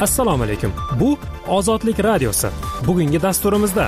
Assalomu alaykum. Bu Ozodlik radiosi. Bugungi dasturimizda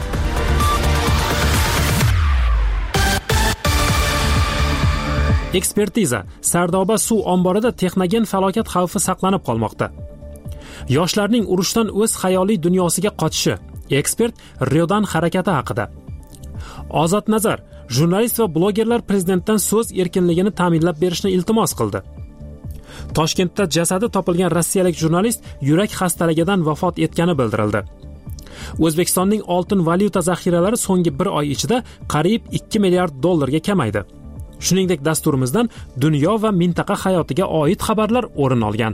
ekspertiza. Sardoba suv omborida texnogen falokat xavfi saqlanib qolmoqda. Yoshlarning urushdan o'z xayoliy dunyosiga qochishi. Ekspert Riodan harakati haqida. Ozod Nazar, jurnalist va blogerlar prezidentdan so'z erkinligini ta'minlab berishni iltimos qildi. Toshkentda jasadi topilgan rossiyalik jurnalist yurak xastaligidan vafot etgani bildirildi. O'zbekistonning oltin valyuta zaxiralari so'nggi 1 oy ichida qariyb 2 milliard dollarga kamaydi. Shuningdek, dasturimizdan dunyo va mintaqa hayotiga oid xabarlar o'rin olgan.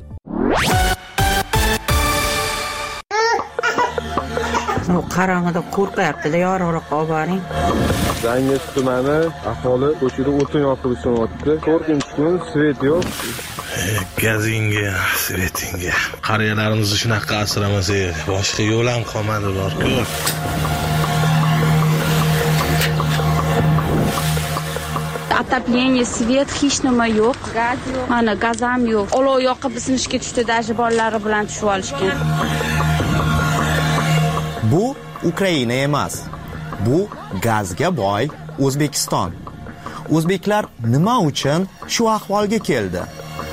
Qarang'ida qo'rqyapti-da, yorug'roq olib boring. Zangiz tumani aholi ko'chada o'tin yoqib ishlayapti. 4 kun svet yo'q. Gazinga, svetinga. Qariyalarimizni shunaqa asramasak, boshqa yo'l ham qolmadi bor-ku. Отопление, свет, hech nima yo'q. Gaz yo'q. Mana gaz ham yo'q. Olov yoqib sinishga tushdi, dashi bolalari bilan tushib olishgan. Bu Ukraina emas. Bu gazga boy O'zbekiston. O'zbeklar nima uchun shu ahvolga keldi?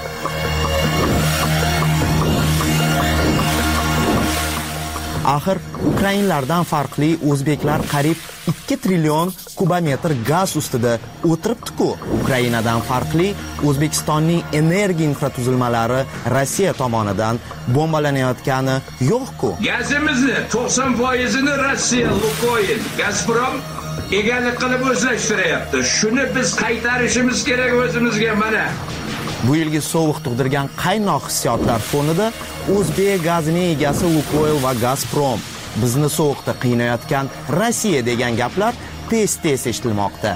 Axir ukrainlardan farqli o'zbeklar qariyb 2 trillion kubometr gaz ustida o'tiribdi-ku. Ukrainadan farqli O'zbekistonning energiya infratuzilmalari Rossiya tomonidan bombalanayotgani yo'q-ku. Gazimizni 90%ni Rossiya, Lukoil, Gazprom egalik qilib o'zlashtiryapti. Shuni biz qaytarishimiz kerak o'zimizga mana. Bu yilgi sovuq tug'dirgan qaynoq hissiyotlar fonida O'zbek gazining egasi Lukoil va Gazprom, bizni sovuqda qiynayotgan Rossiya degan gaplar tez-tez eshitilmoqda.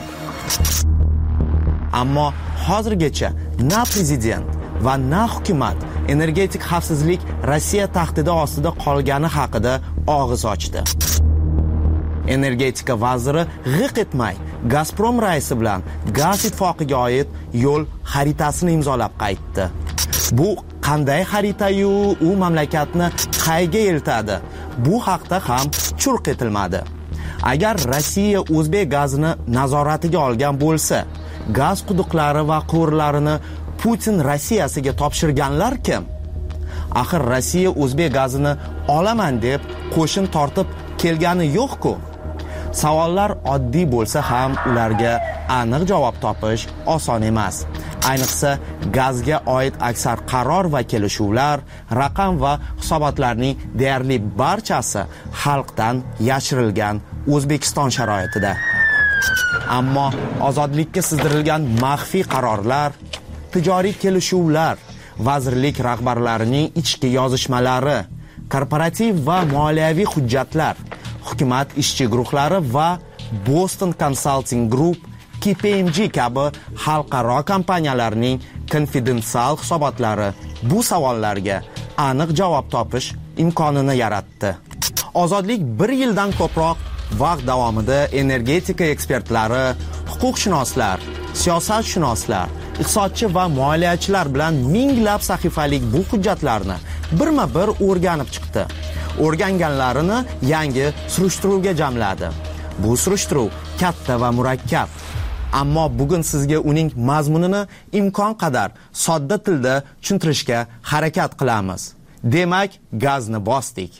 Ammo hozirgacha na prezident va na hukumat energetik xavfsizlik Rossiya tahdidi ostida qolgani haqida og'iz ochdi. Energetika vaziri g'iq etmay Gazprom raisi bilan gaz ittifoqiga oid yo'l xaritasini imzolab qaytdi. Bu qanday xarita-yu, u mamlakatni qayga eltadi? Bu haqda ham churq etilmadi. Agar Rossiya O'zbek gazini nazoratiga olgan bo'lsa, gaz quduqlari va quvurlarini Putin Rossiyasiga topshirganlar kim? Axir Rossiya O'zbek gazini olaman deb qo'shin tortib kelgani yo'q-ku. Savollar oddiy bo'lsa ham ularga aniq javob topish oson emas. Ayniqsa gazga oid aksar qaror va kelishuvlar, raqam va hisobotlarning deyarli barchasi xalqdan yashirilgan O'zbekiston sharoitida. Ammo ozodlikka sizdirilgan maxfiy qarorlar, tijoriy kelishuvlar, vazirlik rahbarlarining ichki yozishmalari, korporativ va moliyaviy hujjatlar, hukumat ishchi guruhlari va Boston Consulting Group, KPMG kabi xalqaro kompaniyalarning konfidensial hisobotlari bu savollarga aniq javob topish imkonini yaratdi. Ozodlik 1 yildan ko'proq vaqt davomida energetika ekspertlari, huquqshunoslar, siyosatshunoslar, iqtisodchi va moliyachilar bilan minglab sahifalik bu hujjatlarni birma-bir o'rganib chiqdi. O'rganganlarini yangi surishtiruvga jamladi. Bu surishtiruv katta va murakkab. Ammo bugun sizga uning mazmunini imkon qadar sodda tilda tushuntirishga harakat qilamiz. Demak, gazni bosdik.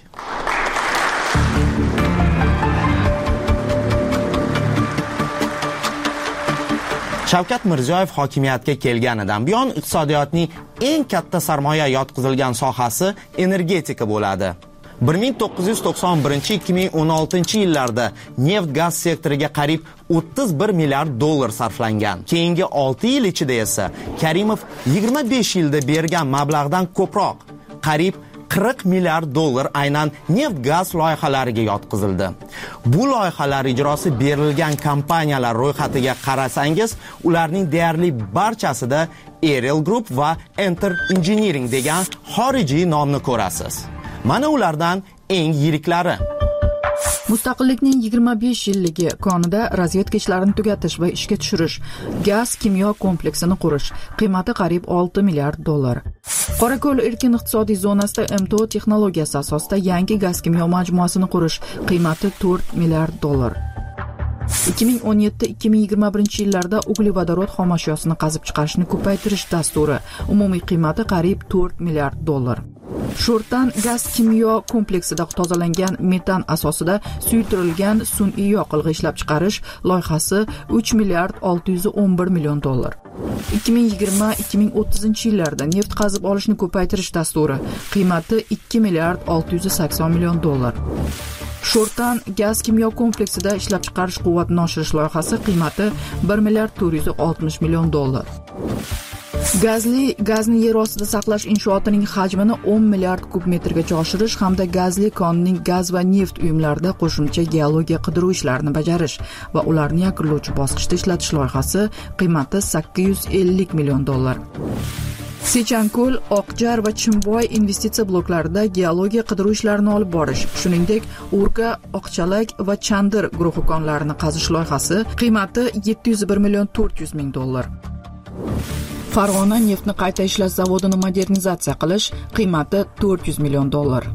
Shavkat Mirziyoyev hokimiyatga kelganidan buyon iqtisodiyotning eng katta sarmoya yotqizilgan sohasi energetika bo'ladi. 1991-2016 yillarda neft-gaz sektoriga qariyb 31 milliard dollar sarflangan. Keyingi 6 yil ichida esa Karimov 25 yilda bergan mablag'dan ko'proq, qariyb 40 milliard dollar aynan neft-gaz loyihalariga yotqizildi. Bu loyihalar ijrosi berilgan kompaniyalar ro'yxatiga qarasangiz, ularning deyarli barchasida Ariel Group va Enter Engineering degan xorijiy nomni ko'rasiz. Mana ulardan eng yiriklari. Mustaqillikning 25 yilligi konida razvedka ishlarini tugatish va ishga tushirish, gaz kimyo kompleksini qurish, qiymati qariyb 6 milliard dollar. Qorako'l erkin iqtisodiy zonasida MTO texnologiyasi asosida yangi gaz-kimyo majmuasini qurish qiymati $4 milliard. 2017-2021 yillarda uglevodorod xomashyosini qazib chiqarishni ko'paytirish dasturi umumiy qiymati qariyb $4 milliard. Sho'rtan gaz-kimyo kompleksida tozalangan metan asosida suyultirilgan sun'iy yoqilg'i ishlab chiqarish loyihasi $3 milliard 611 million. 2020-2030 yillarda neft qazib olishni ko'paytirish dasturi qiymati $2 milliard 680 million. Sho'rtan gaz-kimyo kompleksida ishlab chiqarish quvvatini oshirish loyihasi qiymati $1 milliard 460 million. Gazni yer ostida saqlash inshootining hajmini 10 milliard kub metrgacha oshirish hamda gazli konning gaz va neft uyumlarida qo'shimcha geologiya qidiruv ishlarini bajarish va ularni yakunlovchi bosqichda ishlatish loyihasi qiymati $850 million. Sechanko'l, Oqjar va Chimboy investitsiya bloklarida geologiya qidiruv ishlarini olib borish, shuningdek, Urka, Oqchalak va Chandir guruhi konlarini qazish loyihasi qiymati $701 million 400 ming. Farg'ona neftni qayta ishlash zavodini modernizatsiya qilish qiymati $400 million.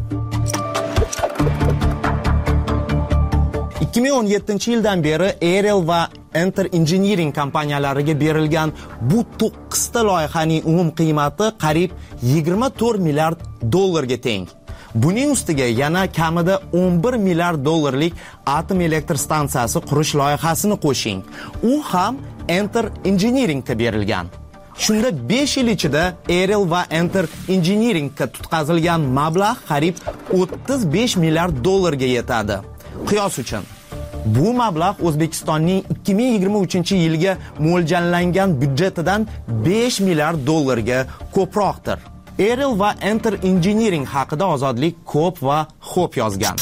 2017-yildan beri Aerial va Enter Engineering kompaniyalariga berilgan bu 9 ta loyihaning umum qiymati qariyb $24 milliard ga teng. Buning ustiga yana kamida $11 milliard atom elektr stansiyasi qurish loyihasini qo'shing. U ham Enter Engineeringga berilgan. Shunda 5 yil ichida Aerial va Enter Engineeringga tutqazilgan mablag' qariyb $35 milliard ga yetadi. Qiyos uchun bu mablag' O'zbekistonning 2023-yilga mo'ljallangan byudjetidan $5 milliard ga ko'proqdir. Aerial va Enter Engineering haqida Ozodlik ko'p va xo'p yozgan.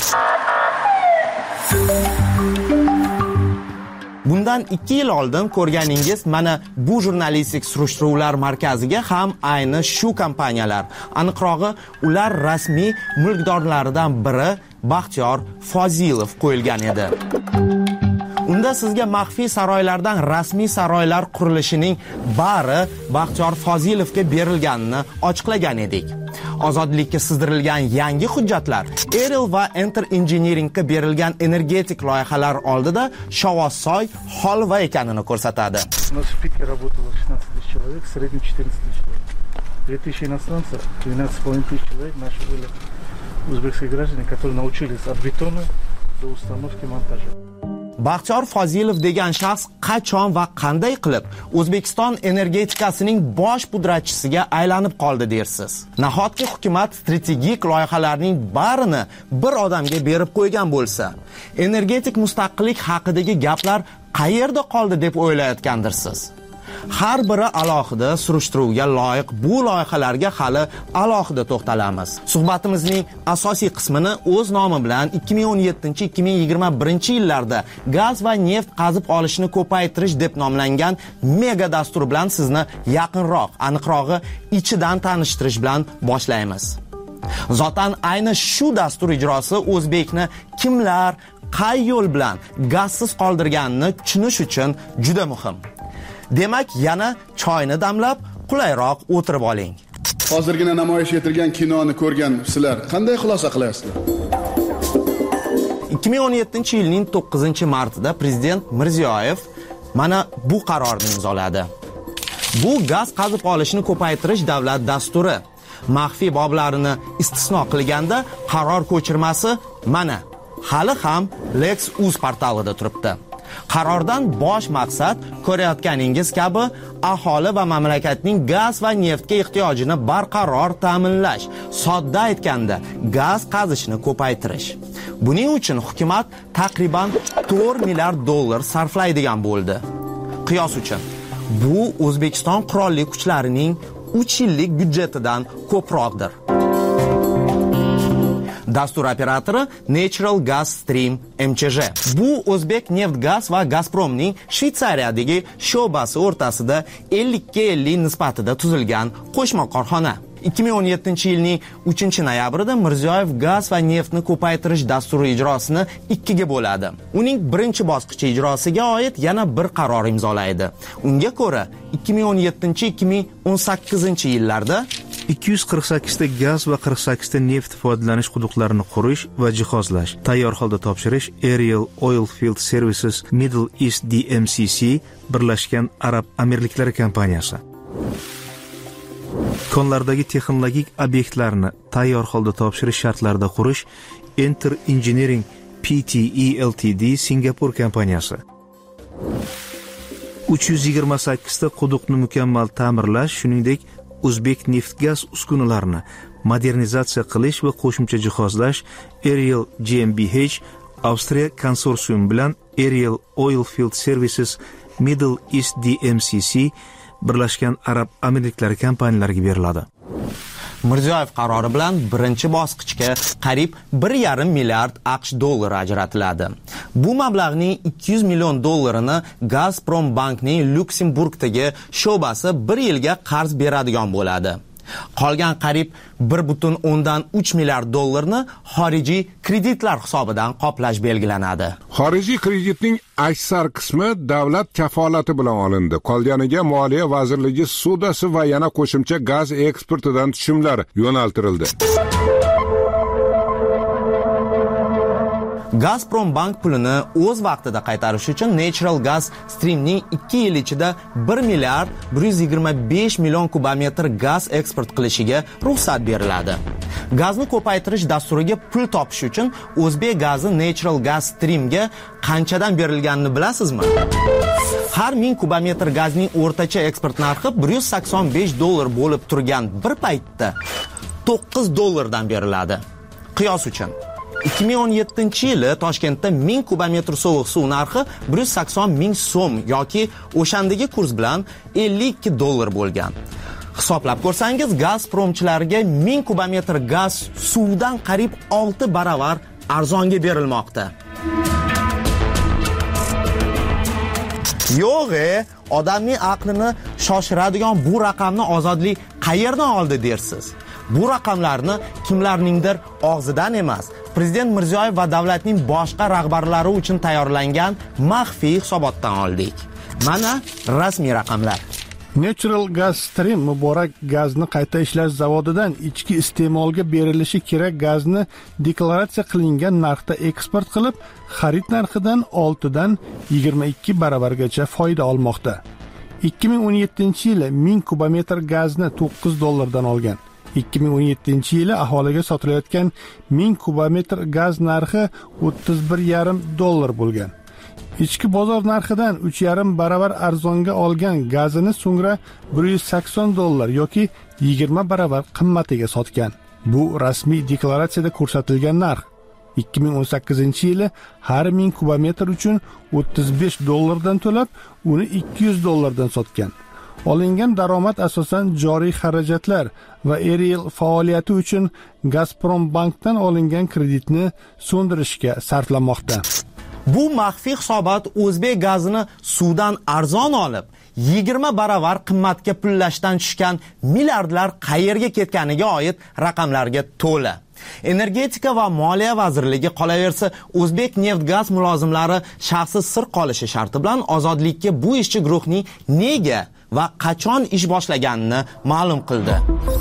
Bundan 2 yil oldin ko'rganingiz mana bu jurnalistik surishtiruvlar markaziga ham ayni shu kompaniyalar, aniqrog'i ular rasmiy mulkdorlaridan biri Baxtiyor Fozilov qo'yilgan edi. Unda sizga maxfiy saroylardan rasmiy saroylar qurilishining bari Baxtiyor Fozilovga berilganini ochiqlagan edik. Ozodlikka sizdirilgan yangi hujjatlar Aerial va Enter Engineeringga berilgan energetik loyihalar oldida shovossoy holva ekanini ko'rsatadi. У нас в Питере работало 16 тысяч человек, в среднем 14 тысяч человек. 2000 иностранцев, 12,5 тысяч человек наши были узбекские граждане, которые научились от бетона до установки монтажа. Baxtiyor Fozilov degan shaxs qachon va qanday qilib O'zbekiston energetikasining bosh pudratchisiga aylanib qoldi dersiz. Nahotki hukumat strategik loyihalarning barini bir odamga berib qo'ygan bo'lsa, energetik mustaqillik haqidagi gaplar qayerda qoldi deb o'ylayotgandirsiz. Har biri alohida surishtiruvga loyiq bu loyihalarga hali alohida to'xtalamiz. Suhbatimizning asosiy qismini o'z nomi bilan 2017-2021 yillarda gaz va neft qazib olishni ko'paytirish deb nomlangan mega dastur bilan sizni yaqinroq, aniqrog'i ichidan tanishtirish bilan boshlaymiz. Zotan ayni shu dastur ijrosi o'zbekni kimlar, qay yo'l bilan gazsiz qoldirganini tushunish uchun juda muhim. Demak, yana choyni damlab, qulayroq o'tirib oling. Hozirgina namoyish etilgan kinoni ko'rgan sizlar qanday xulosa qilasizlar? 2017-yilning 9-martida prezident Mirziyoyev mana bu qarorni imzoladi. Bu gaz qazib olishni ko'paytirish davlat dasturi. Maxfiy boblarini istisno qilganda qaror ko'chirmasi mana hali ham Lex.uz portalida turibdi. Qarordan bosh maqsad ko'rayotganingiz kabi aholi va mamlakatning gaz va neftga ehtiyojini barqaror ta'minlash, sodda aytganda gaz qazishni ko'paytirish. Buning uchun hukumat taqriban $4 milliard sarflaydigan bo'ldi. Qiyos uchun bu O'zbekiston qurolli kuchlarining 3 yillik byudjetidan ko'proqdir. Dastur operatori Natural Gas Stream MChJ. Bu O'zbek Neft Gaz va Gazpromning Shveysariyadagi sho'basi o'rtasida 50-50 nisbatida tuzilgan qo'shma korxona. 2017-yilning 3-noyabrida Mirziyoyev gaz va neftni ko'paytirish dasturi ijrosini 2 ga bo'ladi. Uning birinchi bosqichi ijrosiga oid yana bir qaror imzolaydi. Unga ko'ra 2017-2018 yillarda 248 ta gaz va 48 ta neft foydalanish quduqlarini qurish va jihozlash, tayyor holda topshirish Aerial Oilfield Services Middle East DMCC Birlashgan Arab Amirliklari kompaniyasi. Konlardagi texnologik obyektlarni tayyor holda topshirish shartlarida qurish Enter Engineering PTE Ltd Singapur kompaniyasi. 328 ta quduqni mukammal ta'mirlash, shuningdek O'zbek neft-gaz uskunalarini modernizatsiya qilish va qo'shimcha jihozlash Aerial GmbH Avstriya konsorsium bilan Aerial Oilfield Services Middle East DMCC Birlashgan Arab Amirliklari kompaniyalariga beriladi. Mirziyoyev qarori bilan birinchi bosqichga qariyb 1,5 milliard AQSh dollari ajratiladi. Bu mablag'ning 200 million dollarini Gazprom bankning Lyuksemburgdagi sho'basi 1 yilga qarz beradigan bo'ladi. Qolgan qariyb 1,3 milliard dollarni xorijiy kreditlar hisobidan qoplash belgilanadi. Xorijiy kreditning aksar qismi davlat kafolati bilan olindi. Qolganiga Moliya vazirligi sudasi va yana qo'shimcha gaz eksportidan tushumlar yo'naltirildi. Gazprom bank pulini o'z vaqtida qaytarish uchun Natural Gas Streamning 2 yil ichida 1 milliard 125 million kubometr gaz eksport qilishiga ruxsat beriladi. Gazni ko'paytirish dasturiga pul topish uchun O'zbek gazi Natural Gas Streamga qanchadan berilganini bilasizmi? Har 1000 kubometr gazning o'rtacha eksport narxi 185 dollar bo'lib turgan bir paytda 9 dollardan beriladi. Qiyos uchun 2017-yili Toshkentda 1000 kubometr sovuq suv narxi 180 ming so'm yoki o'shandagi kurs bilan 52 dollar bo'lgan. Hisoblab ko'rsangiz, Gazpromchilarga 1000 kubometr gaz suvdan qariyb 6 baravar arzonga berilmoqda. Yo'g'e, odamning aqlini shoshiradigan bu raqamni ozodlik qayerdan oldi dersiz? Bu raqamlarni kimlarningdir og'zidan emas, Prezident Mirziyoyev va davlatning boshqa rahbarlari uchun tayyorlangan maxfiy hisobotdan oldik. Mana rasmiy raqamlar. Natural Gas Stream muborak gazni qayta ishlash zavodidan ichki iste'molga berilishi kerak gazni deklaratsiya qilingan narxda eksport qilib, xarid narxidan 6 dan 22 baravargacha foyda olmoqda. 2017-yili 1000 kubometr gazni 9 dollardan olgan. 2017-yili aholiga sotilayotgan 1000 kubometr gaz narxi 31,5 dollar bo'lgan. Ichki bozor narxidan 3,5 baravar arzonga olgan gazini so'ngra 180 dollar yoki 20 baravar qimmatiga sotgan. Bu rasmiy deklaratsiyada ko'rsatilgan narx. 2018-yili har 1000 kubometr uchun 35 dollardan to'lab, uni 200 dollardan sotgan. Olingan daromad asosan joriy xarajatlar va Aerial faoliyati uchun Gazprom bankdan olingan kreditni so'ndirishga sarflanmoqda. Bu maxfiy hisobot O'zbek gazini suvdan arzon olib, 20 baravar qimmatga pullashdan tushgan milliardlar qayerga ketganiga oid raqamlarga to'la. Energetika va Moliya vazirligi qolaversa, O'zbek neft-gaz mulozimlari shaxsiy sir qolishi sharti bilan ozodlikka bu ishchi guruhning nega va qachon ish boshlaganini ma'lum qildi.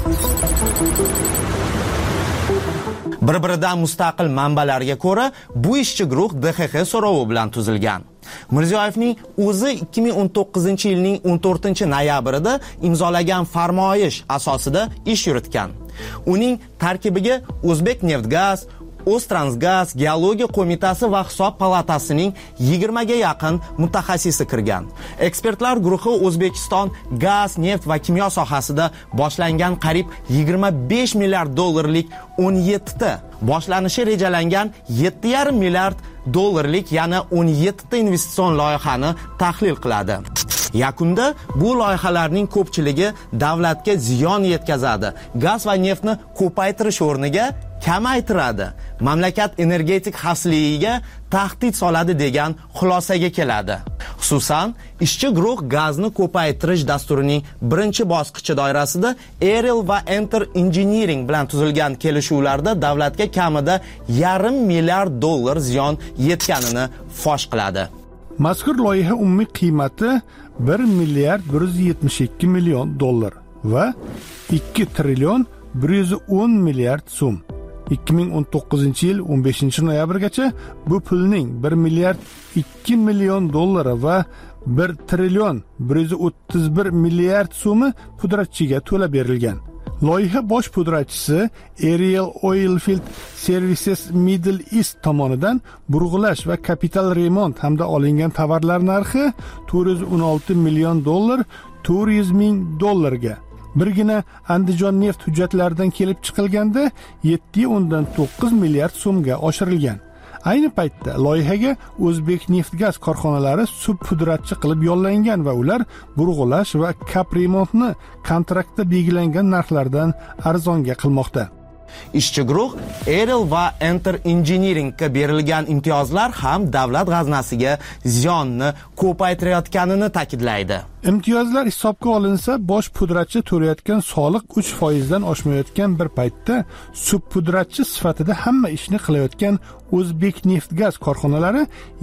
Bir-biridan mustaqil manbalarga ko'ra, bu ishchi guruh DXX so'rovi bilan tuzilgan. Mirziyoyevning o'zi 2019-yilning 14-noyabrida imzolagan farmoyish asosida ish yuritgan. Uning tarkibiga O'zbek neft-gaz, O'ztransgaz, Geologiya qo'mitasi va Hisob palatasining 20 ga yaqin mutaxassisi kirgan. Ekspertlar guruhi O'zbekiston gaz, neft va kimyo sohasida boshlangan qariyb 25 milliard dollarlik 17 ta, boshlanishi rejalangan 7,5 milliard dollarlik yana 17 ta investitsion loyihani tahlil qiladi. Yakunda bu loyihalarning ko'pchiligi davlatga ziyon yetkazadi. Gaz va neftni ko'paytirish o'rniga kamaytiradi. Mamlakat energetik xavfsizligiga tahdid soladi degan xulosaga keladi. Xususan, ishchi guruh gazni ko'paytirish dasturining birinchi bosqichi doirasida Aerial va Enter Engineering bilan tuzilgan kelishuvlarda davlatga kamida 0,5 milliard dollar ziyon yetganini fosh qiladi. Mazkur loyiha umumiy qiymati 1 milliard 172 million dollar va 2 trillion 110 milliard so'm. 2019-yil 15-noyabrgacha bu pulning 1 milliard 2 million dollari va 1 trillion 131 milliard so'mi pudratchiga to'lab berilgan. Loyiha bosh pudratchisi Ariel Oilfield Services Middle East tomonidan burg'ulash va kapital remont hamda olingan tovarlar narxi 416 million dollar 400 ming dollarga. Birgina Andijon neft hujjatlaridan kelib chiqilganda 7.9 milliard so'mga oshirilgan. Ayni paytda loyihaga O'zbek Neftgaz korxonalari subpudratchi qilib yollangan va ular burg'ulash va kapremontni kontraktda belgilangan narxlardan arzonga qilmoqda. Ishchi guruh Ariel va Enter Engineeringga berilgan imtiyozlar ham davlat g'aznasiga ziyonni ko'paytirayotganini ta'kidlaydi. Imtiyozlar hisobga olinsa, bosh pudratchi to'layotgan soliq 3% dan oshmayotgan bir paytda subpudratchi sifatida hamma ishni qilayotgan O'zbek Neftgaz korxonalari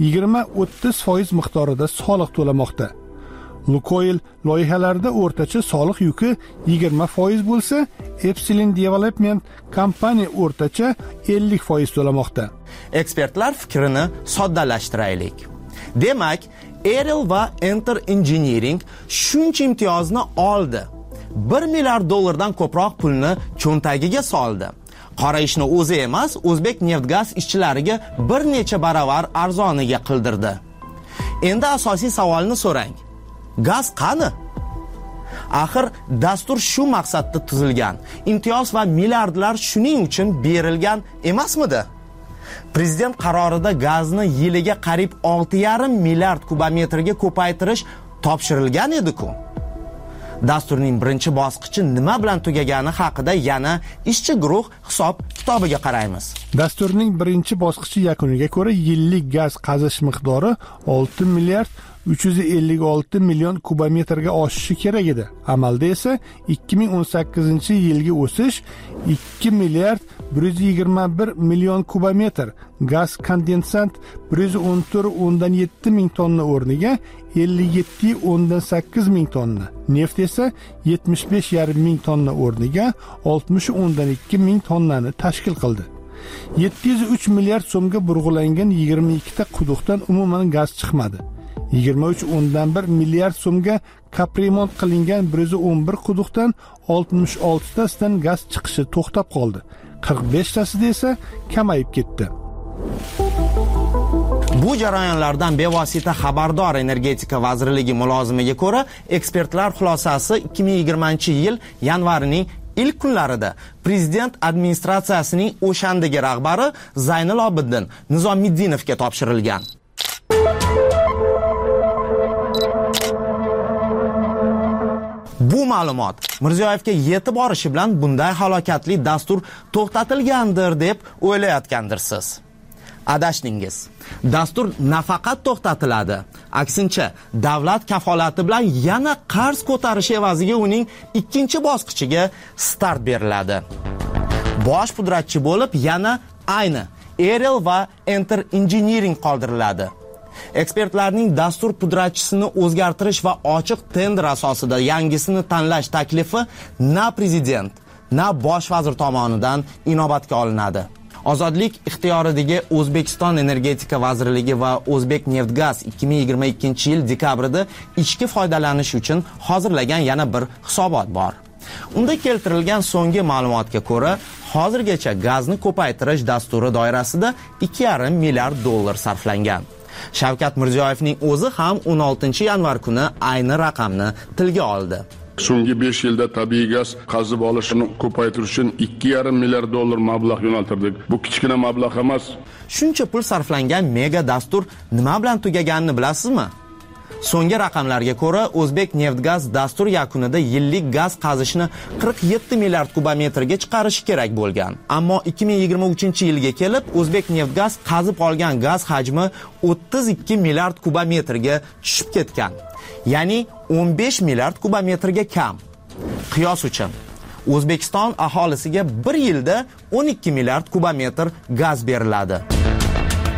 20-30% miqdorida soliq to'lamoqda. Lukoil loyihalarida o'rtacha soliq yuki 20% bo'lsa, Epsilon Development kompaniya o'rtacha 50% to'lamoqda. Ekspertlar fikrini soddalashtiraylik. Demak, Ariel va Enter Engineering shuncha imtiyozni oldi. 1 milliard dollardan ko'proq pulni cho'ntagiga soldi. Qora ishni o'zi emas, O'zbek Neftgaz ishchilariga bir necha baravar arzoniga qildirdi. Endi asosiy savolni so'rang. Gaz qani? Axir dastur shu maqsadda tuzilgan. Imtiyoz va milliardlar shuning uchun berilgan emasmidi? Prezident qarorida gazni yiliga qariyb 6,5 milliard kubometrga ko'paytirish topshirilgan edi-ku. Dasturning birinchi bosqichi nima bilan tugagani haqida yana ishchi guruh hisob kitobiga qaraymiz. Dasturning birinchi bosqichi yakuniga ko'ra yillik gaz qazish miqdori 6 milliard 356 million kubometrga oshishi kerak edi. Amalda esa 2018-yilgi o'sish 2 milliard 121 million kubometr, gaz kondensat 114.7 ming tonna o'rniga 57.8 ming tonna, neft esa 75.5 ming tonna o'rniga 60.2 ming tonnani tashkil qildi. 703 milliard so'mga burg'ulangan 22 ta quduqdan umuman gaz chiqmadi. 23.1 milliard so'mga kapremont qilingan 111 quduqdan 66 tasidan gaz chiqishi to'xtab qoldi. 45 tasida esa kamayib ketdi. Bu jarayonlardan bevosita xabardor Energetika vazirligi mulozimiga ko'ra, ekspertlar xulosasi 2020-yil yanvarining ilk kunlarida prezident administratsiyasining o'shandagi rahbari Zaynul Obiddin Nizomiddinovga topshirilgan. Bu ma'lumot Mirziyoyevga yetib borishi bilan bunday halokatli dastur to'xtatilgandir deb o'ylayotgandirsiz. Adashdingiz. Dastur nafaqat to'xtatiladi, aksincha davlat kafolati bilan yana qarz ko'tarish evaziga uning ikkinchi bosqichiga start beriladi. Bosh pudratchi bo'lib yana ayni Ariel va Enter Engineering qoldiriladi. Ekspertlarning dastur pudratchisini o'zgartirish va ochiq tender asosida yangisini tanlash taklifi na prezident, na bosh vazir tomonidan inobatga olinadi. Ozodlik ixtiyoridagi O'zbekiston Energetika vazirligi va O'zbek Neftgaz 2022-yil dekabrida ichki foydalanish uchun hozirlagan yana bir hisobot bor. Unda keltirilgan so'nggi ma'lumotga ko'ra, hozirgacha gazni ko'paytirish dasturi doirasida 2,5 milliard dollar sarflangan. Shavkat Mirziyoyevning o'zi ham 16 yanvar kuni ayni raqamni tilga oldi. So'nggi 5 yilda tabiiy gaz qazib olishini ko'paytirish uchun 2,5 milliard dollar mablag' yo'naltirdik. Bu kichkina mablag' emas. Shuncha pul sarflangan mega dastur nima bilan tugaganini bilasizmi? So'nggi raqamlarga ko'ra, O'zbek Neftgaz dastur yakunida yillik gaz qazishni 47 milliard kubometrga chiqarishi kerak bo'lgan. Ammo 2023-yilga kelib, O'zbek Neftgaz qazib olgan gaz hajmi 32 milliard kubometrga tushib ketgan. Ya'ni 15 milliard kubometrga kam. Qiyos uchun, O'zbekiston aholisiga bir yilda 12 milliard kubometr gaz beriladi.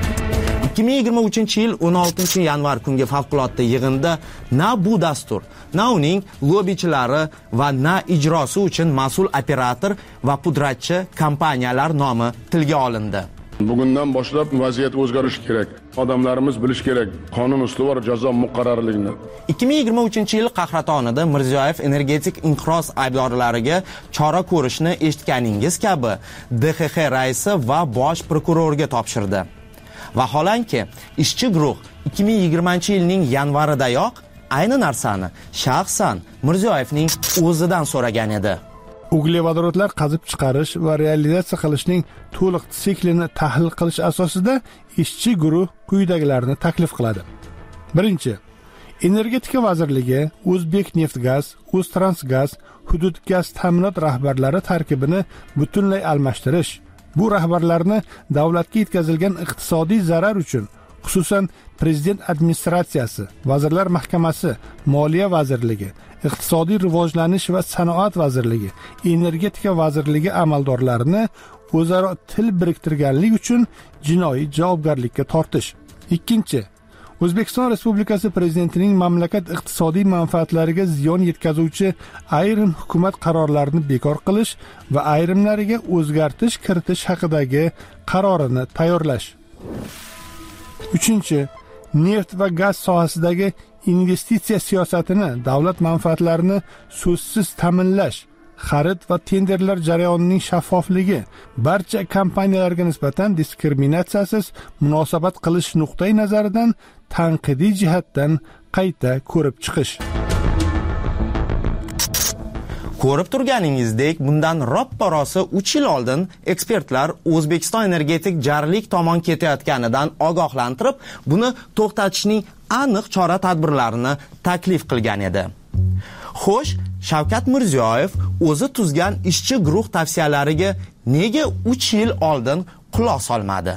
2023-yil 16 yanvar kungi favqulodda yig'inda na bu dastur, na uning lobbichilari va na ijrosi uchun mas'ul operator va pudratchi kompaniyalar nomi tilga olindi. Bugundan boshlab vaziyat o'zgarishi kerak. Odamlarimiz bilish kerak qonun ustuvor jazo muqarrarligini. 2023-yil qahratonida Mirziyoyev energetik inqiroz aybdorlariga chora ko'rishni eshitganingiz kabi DXX raisi va bosh prokurorga topshirdi. Vaholanki, ishchi guruh 2020-yilning yanvaridayoq ayni narsani shaxsan Mirziyoyevning o'zidan so'ragan edi. Uglevodorodlar qazib chiqarish va realizatsiya qilishning to'liq siklini tahlil qilish asosida ishchi guruh quyidagilarni taklif qiladi. Birinchi, Energetika vazirligi O'zbekneftgaz, O'ztransgaz, hudud gaz ta'minot rahbarlari tarkibini butunlay almashtirish. Bu rahbarlarni davlatga yetkazilgan iqtisodiy zarar uchun, xususan Prezident administratsiyasi, Vazirlar Mahkamasi, Moliya vazirligi, Iqtisodiy rivojlanish va sanoat vazirligi, Energetika vazirligi amaldorlarini o'zaro til biriktirganlik uchun jinoiy javobgarlikka tortish. Ikkinchi, O'zbekiston Respublikasi Prezidentining mamlakat iqtisodiy manfaatlariga ziyon yetkazuvchi ayrim hukumat qarorlarini bekor qilish va ayrimlariga o'zgartirish kiritish haqidagi qarorini tayyorlash. Uchinchi, neft va gaz sohasidagi investitsiya siyosatini, davlat manfaatlarini so'zsiz ta'minlash, xarid va tenderlar jarayonining shaffofligi, barcha kompaniyalarga nisbatan diskriminatsiyasiz munosabat qilish nuqtai nazaridan tanqidiy jihatdan qayta ko'rib chiqish. Ko'rib turganingizdek, bundan roppa-rosa 3 yil oldin ekspertlar O'zbekiston energetik jarlik tomon ketayotganidan ogohlantirib, buni to'xtatishning aniq chora-tadbirlarini taklif qilgan edi. Xo'sh, Shavkat Mirziyoyev o'zi tuzgan ishchi guruh tavsiyalariga nega 3 yil oldin quloq solmadi?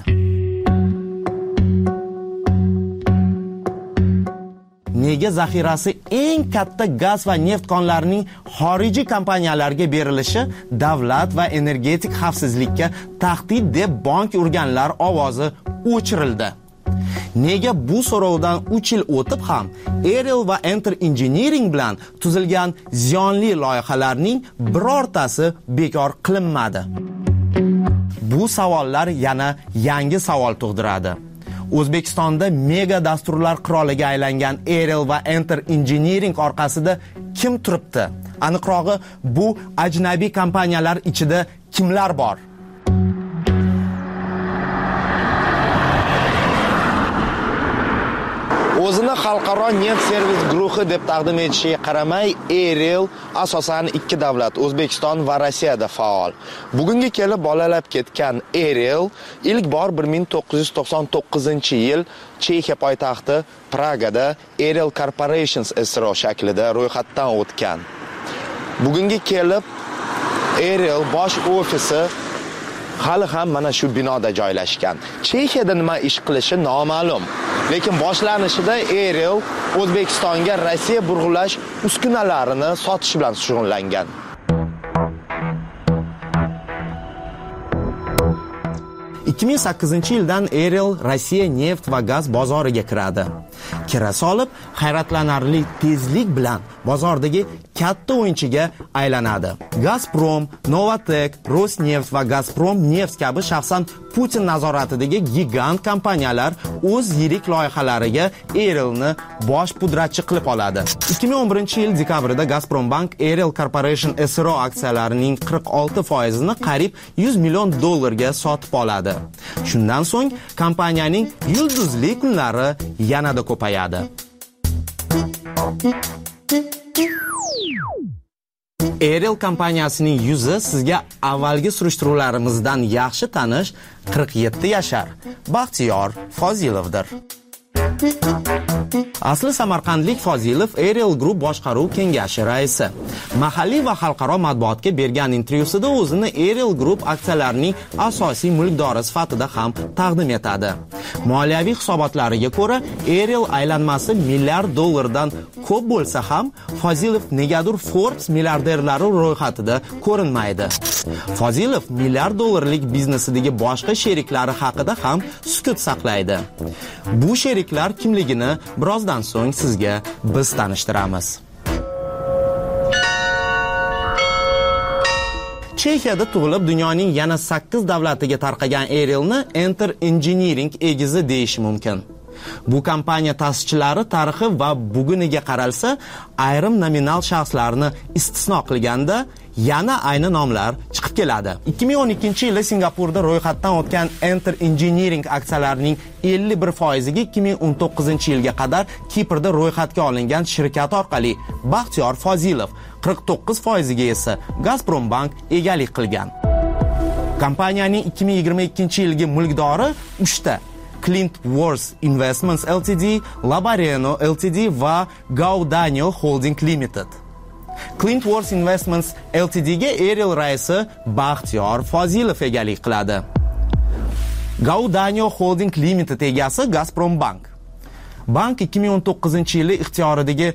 Nega zaxirasi eng katta gaz va neft konlarining xorijiy kompaniyalarga berilishi davlat va energetik xavfsizlikka tahdid deb bank urganlar ovozi o'chirildi? Nega bu so'rovdan 3 yil o'tib ham Aerial va Enter Engineering bilan tuzilgan ziyonli loyihalarning birortasi bekor qilinmadi? Bu savollar yana yangi savol tug'diradi. O'zbekistonda mega dasturlar qiroliga aylangan Aerial va Enter Engineering orqasida kim turibdi? Aniqrog'i, bu ajnabiy kompaniyalar ichida kimlar bor? O'zini xalqaro neft servis guruhi deb taqdim etishiga qaramay, Aerial asosan 2 davlat, O'zbekiston va Rossiyada faol. Bugunga kelib bolalab ketgan Aerial ilk bor 1999-yil Chexiya poytaxti Pragada Aerial Corporations SRO shaklida ro'yxatdan o'tgan. Bugunga kelib Aerial bosh ofisi hali ham mana shu binoda joylashgan. Chexiyada nima ish qilishi noma'lum. Lekin boshlanishida Aerial O'zbekistonga Rossiya burg'ulash uskunalarini sotish bilan shug'ullangan. ...2008-yildan Aerial Rossiya neft va gaz bozoriga kiradi. Kira solib, hayratlanarli tezlik bilan bozordagi katta o'yinchiga aylanadi. Gazprom, Novatek, Rosneft va Gazprom Neft kabi shaxsan Putin nazoratidagi gigant kompaniyalar o'z yirik loyihalariga Aerialni bosh pudratchi qilib oladi. 2011-yil dekabrida Gazprombank Aerial Corporation SRO aksiyalarining 46%ni qariyb $100 million sotib oladi. Shundan so'ng kompaniyaning yulduzli kunlari yanada ko'payadi. Aerial kompaniyasining yuzi sizga avvalgi surishtiruvlarimizdan yaxshi tanish 47 yashar Baxtiyor Fozilovdir. Asli samarqandlik Fozilov Aerial Group boshqaruv kengashi raisi. Mahalliy va xalqaro matbuotga bergan intervyusida o'zini Aerial Group aksiyalarining asosiy mulkdori sifatida ham taqdim etadi. Moliyaviy hisobotlariga ko'ra, Aerial aylanmasi $1 milliard dan ko'p bo'lsa ham, Fozilov negadir Forbes milliarderlari ro'yxatida ko'rinmaydi. Fozilov $1 milliard biznesidagi boshqa sheriklari haqida ham sukut saqlaydi. Bu sheriklar kimligini birozdan so'ng sizga biz tanishtiramiz. Chexiyada tug'ilib, dunyoning yana 8 davlatiga tarqagan Arielni Enter Engineering egizi deyish mumkin. Bu kompaniya ta'sischilari tarixi va buguniga qaralsa, ayrim nominal shaxslarni istisno qilganda yana ayni nomlar chiqib keladi. 2012-yili Singapurda ro'yxatdan o'tgan Enter Engineering aksiyalarining 51%ga 2019-yilga qadar Kiprda ro'yxatga olingan shirkat orqali Baxtiyor Fozilov, 49%ga esa Gazprombank egalik qilgan. Kompaniyaning 2022-yilgi mulkdori 3 ta: Clint Wars Investments Ltd, Labareno Ltd va Gaudanio Holding Limited. Clint Wars Investments Ltdga Ariel raisi Baxtiyor Fozilov egalik qiladi. Gaudanio Holding Limited egasi Gazprombank. Bank 2019-yili ixtiyoridagi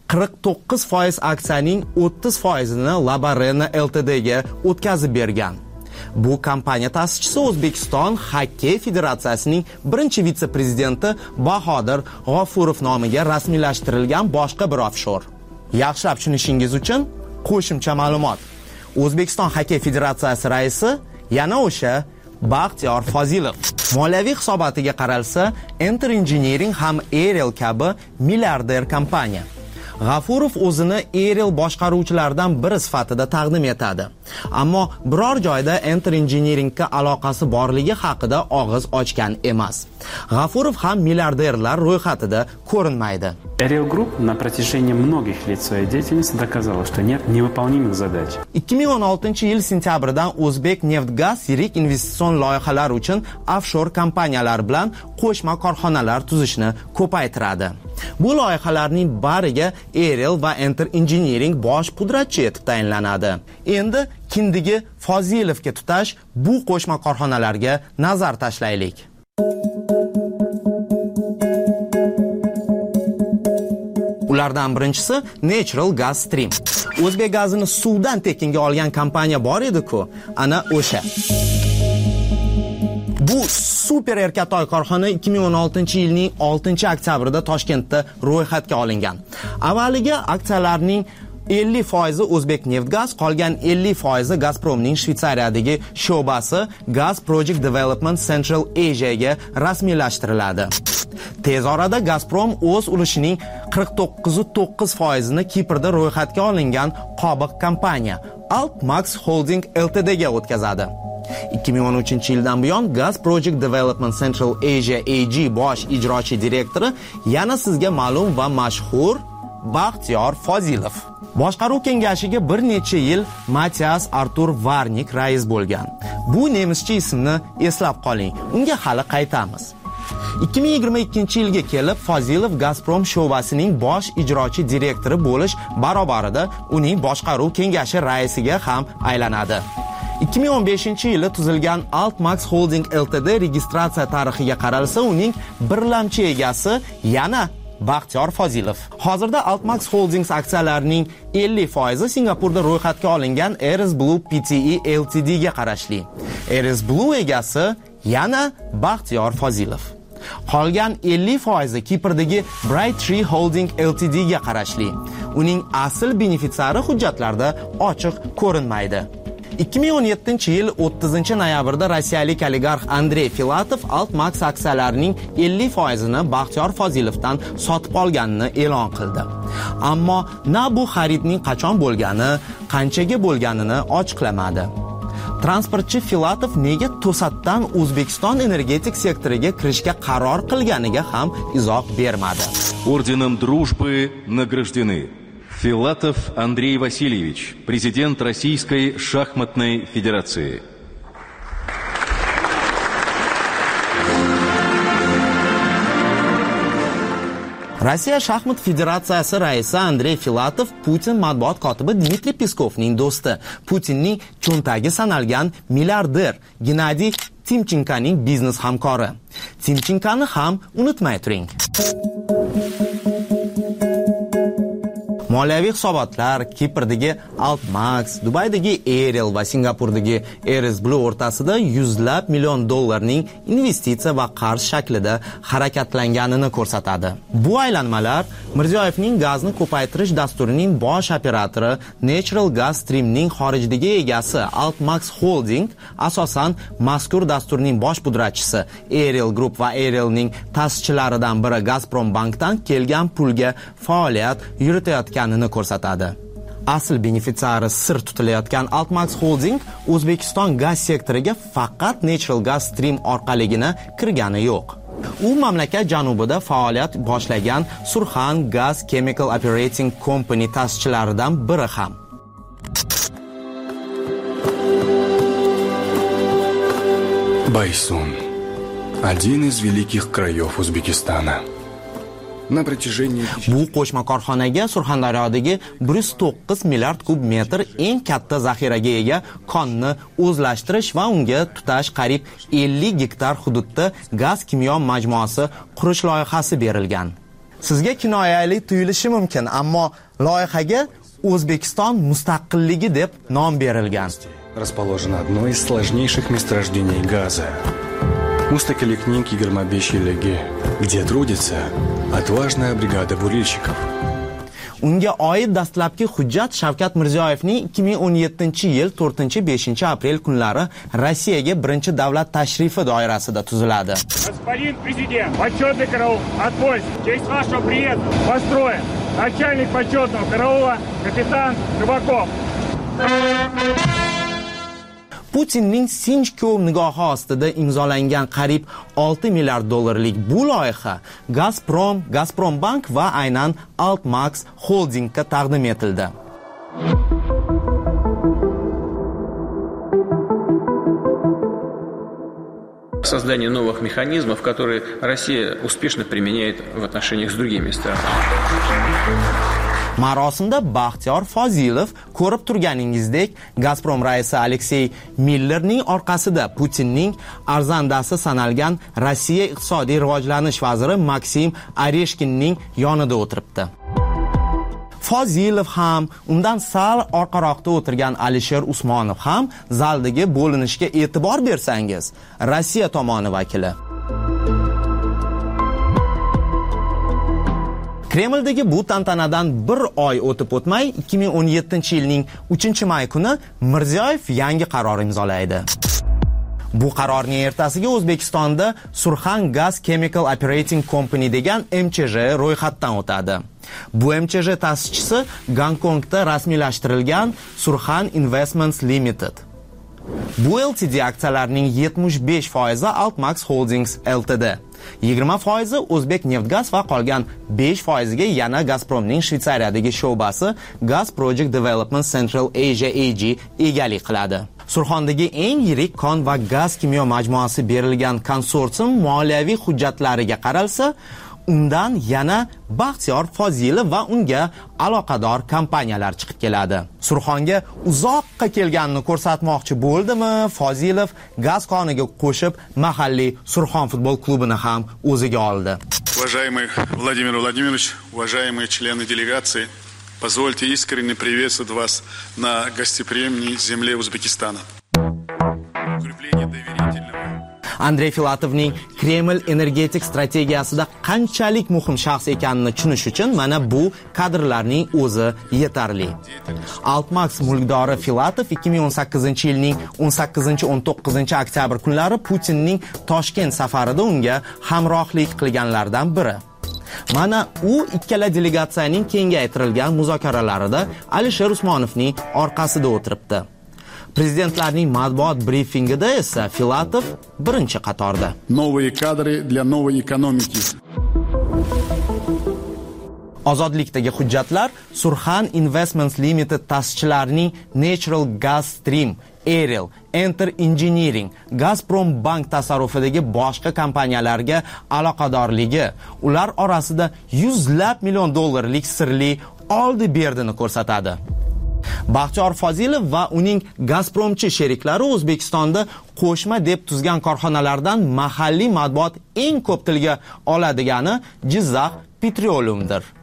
49% aksiyaning 30%ni Labareno Ltdga o'tkazib bergan. Bu kompaniya ta'sischisi O'zbekiston Xokkey Federatsiyasining birinchi vitse-prezidenti Bahodir G'ofurov nomiga rasmiylashtirilgan boshqa bir offshor. Yaxshilab tushunishingiz uchun qo'shimcha ma'lumot. O'zbekiston Xokkey Federatsiyasi raisi yana o'sha Baxtiyor Fozilov. Moliyaviy hisobotiga qaralsa, Enter Engineering ham Ariel kabi milliarder kompaniya. G'afurov o'zini Ariel boshqaruvchilaridan biri sifatida taqdim etadi. Ammo biror joyda Enter Engineeringga aloqasi borligi haqida og'iz ochgan emas. G'afurov ham milliarderlar ro'yxatida ko'rinmaydi. Ariel Group на протяжении многих лет своей деятельности доказала, что нет невыполнимых задач. 2016-yil sentyabridan O'zbek Neftgaz yirik investitsion loyihalar uchun offshore kompaniyalar bilan qo'shma korxonalar tuzishni ko'paytiradi. Bu loyihalarning bariga Ariel va Enter Engineering bosh pudratchi etib tayinlanadi. Endi kindigi Fozilovga tutash bu qo'shma korxonalarga nazar tashlaylik. Ulardan birinchisi Natural Gas Stream. O'zbek gazini suvdan tekinga olgan kompaniya bor edi-ku, ana o'sha. Bu super erkatoy korxona 2016-yilning 6-oktyabrida Toshkentda ro'yxatga olingan. Avvaliga aksiyalarning 50% O'zbek Neftgaz, qolgan 50% Gazpromning Shveysariyadagi sho'basi Gas Project Development Central Asiaga rasmiylashtiriladi. Tez orada Gazprom o'z ulushining 49.9%ni Kiprda ro'yxatga olingan qobiq kompaniya Altmax Holding Ltdga o'tkazadi. 2013-yildan buyon Gas Project Development Central Asia AG bosh ijrochi direktori yana sizga ma'lum va mashhur Baxtiyor Fozilov. Boshqaruv kengashiga bir necha yil Matias Artur Varnik rais bo'lgan. Bu nemischa ismni eslab qoling. Unga hali qaytamiz. 2022-yilga kelib Fozilov Gazprom sho'basining bosh ijrochi direktori bo'lish barobarida uning boshqaruv kengashi raisiga ham aylanadi. 2015-yili tuzilgan Altmax Holding Ltd registratsiya tarixiga qaralsa, uning birlamchi egasi yana Baxtiyor Fozilov. Hozirda Altmax Holdings aksiyalarining 50% Singapurda ro'yxatga olingan Ares Blue Pte Ltd ga qarashli. Ares Blue egasi yana Baxtiyor Fozilov. Qolgan 50% Kiprdagi Bright Tree Holding Ltd ga qarashli. Uning asl benefitsiari hujjatlarda ochiq ko'rinmaydi. 2017-yil 30-noyabrda rossiyalik oligarx Andrey Filatov Altmax aksiyalarining 50%ni Baxtiyor Fozilovdan sotib olganini e'lon qildi. Ammo na bu xaridning qachon bo'lgani, qanchaga bo'lganini ochiqlamadi. Transportchi Filatov nega to'satdan O'zbekiston energetik sektoriga kirishga qaror qilganiga ham izoh bermadi. Орденом дружбы награждены Filatov Andrey Vasilyevich, президент Российской шахматной федерации. Rossiya shaxmat federatsiyasi raisi Andrey Filatov Putin matbuot kotibi Dmitriy Peskovning do'sti, Putinning cho'ntagi sanalgan milliarder Gennadiy Timchenkoning biznes hamkori. Timchenkoni ham unutmay turing. Moliyaviy hisobotlar Kiprdagi Altmax, Dubaydagi Aerial va Singapurdagi Ares Blue o'rtasida yuzlab million dollarning investitsiya va qarz shaklida harakatlanganini ko'rsatadi. Bu aylanmalar Mirziyoyevning gazni ko'paytirish dasturining bosh operatori Natural Gas Streamning xorijdagi egasi Altmax Holding, asosan mazkur dasturning bosh pudratchisi Aerial Group va Aerialning ta'sischilaridan biri Gazprom Bankdan kelgan pulga faoliyat yuritayotganini ko'rsatadi. Asl benefitsiari sir tutilayotgan Altmax Holding O'zbekiston gaz sektoriga faqat Natural Gas Stream orqaligina kirgani yo'q. U mamlakat janubida faoliyat boshlagan Surxan Gas Chemical Operating Company ta'sischilaridan biri ham. Байсун – один из великих краев Узбекистана. Bu qo'shma korxonaga Surxondaryodagi 109 milliard kub metr eng katta zaxiraga ega konni o'zlashtirish va unga tutash qariyb 50 gektar hududda gaz kimyo majmuasi qurish loyihasi berilgan. Sizga kinoyali tuyulishi mumkin, ammo loyihaga O'zbekiston mustaqilligi deb nom berilgan. Расположено одно из сложнейших месторождений газа. Мустакиликник Егермобещелеги, где трудится отважная бригада бурильщиков. Unga oid dastlabki hujjat Shavkat Mirziyoyevning 2017-yil 4-5 aprel kunlari Rossiyaga birinchi davlat tashrifi doirasida tuziladi. Господин президент, почетный караул от войск. В честь вашего приезда построен начальник почетного караула капитан Рыбаков. Putinning sinchkov nigohi ostida imzolangan qariyb 6 milliard dollarlik bu loyiha Gazprom Bank va aynan Altmax Holdingga taqdim etildi. Создание новых механизмов, которые Россия успешно применяет в отношениях с другими странами. Marosimda Baxtiyor Fozilov ko'rib turganingizdek Gazprom raisi Aleksey Millerning orqasida Putinning arzandasi sanalgan Rossiya iqtisodiy rivojlanish vaziri Maksim Oreshkinning yonida o'tiribdi. Fozilov ham, undan sal orqaroqda o'tirgan Alisher Usmonov ham zaldagi bo'linishga e'tibor bersangiz, Rossiya tomoni vakili. Kremldagi bu tantanadan bir oy o'tib o'tmay 2017-yilning 3-may kuni Mirziyoyev yangi qaror imzolaydi. Bu qarorning ertasiga O'zbekistonda Surxan Gas Chemical Operating Company degan MCJ ro'yxatdan o'tadi. Bu MCJ ta'sischisi Gonkongda rasmiylashtirilgan Surxan Investments Limited. Bu LTD aksiyalarning 75% Altmax Holdings Ltd, 20% O'zbek Neftgaz va qolgan 5% ga yana Gazpromning Shveysariyadagi sho'basi Gas Project Development Central Asia AG egalik qiladi. Surxondagi eng yirik kon va gaz kimyo majmuasi berilgan konsorsium moliyaviy hujjatlariga qaralsa, undan yana Baxtiyor Fozilov va unga aloqador kompaniyalar chiqib keladi. Surxonga uzoqqa kelganini ko'rsatmoqchi bo'ldimi, Fozilov gaz koniga qo'shib mahalliy Surxon futbol klubini ham o'ziga oldi. Уважаемый Владимир Владимирович, уважаемые члены делегации, позвольте искренне приветствовать вас на гостеприимной земле Узбекистана. Укрепление доверительного Andrey Filatovning Kreml energetik strategiyasida qanchalik muhim shaxs ekanini tushunish uchun mana bu kadrlarning o'zi yetarli. Altmax mulkdori Filatov 2018-yilning 18-19 oktyabr kunlari Putinning Toshkent safarida unga hamrohlik qilganlardan biri. Mana u ikkala delegatsiyaning kengaytirilgan muzokaralarida Alisher Usmonovning orqasida o'tiribdi. Prezidentlarning matbuot brifingida esa Filatov birinchi qatorda. Новые кадры для новой экономики. Ozodlikdagi hujjatlar Surxan Investments Limited ta'sischilarining Natural Gas Stream, Aerial, Enter Engineering, Gazprom Bank tasarrufidagi boshqa kompaniyalarga aloqadorligi, ular orasida yuzlab million dollarlik sirli oldi-berdini ko'rsatadi. Baxtiyor Fozilov va uning Gazpromchi sheriklari O'zbekistonda qo'shma deb tuzgan korxonalardan mahalliy matbuot eng ko'p tilga oladigani Jizzax Petroleumdir.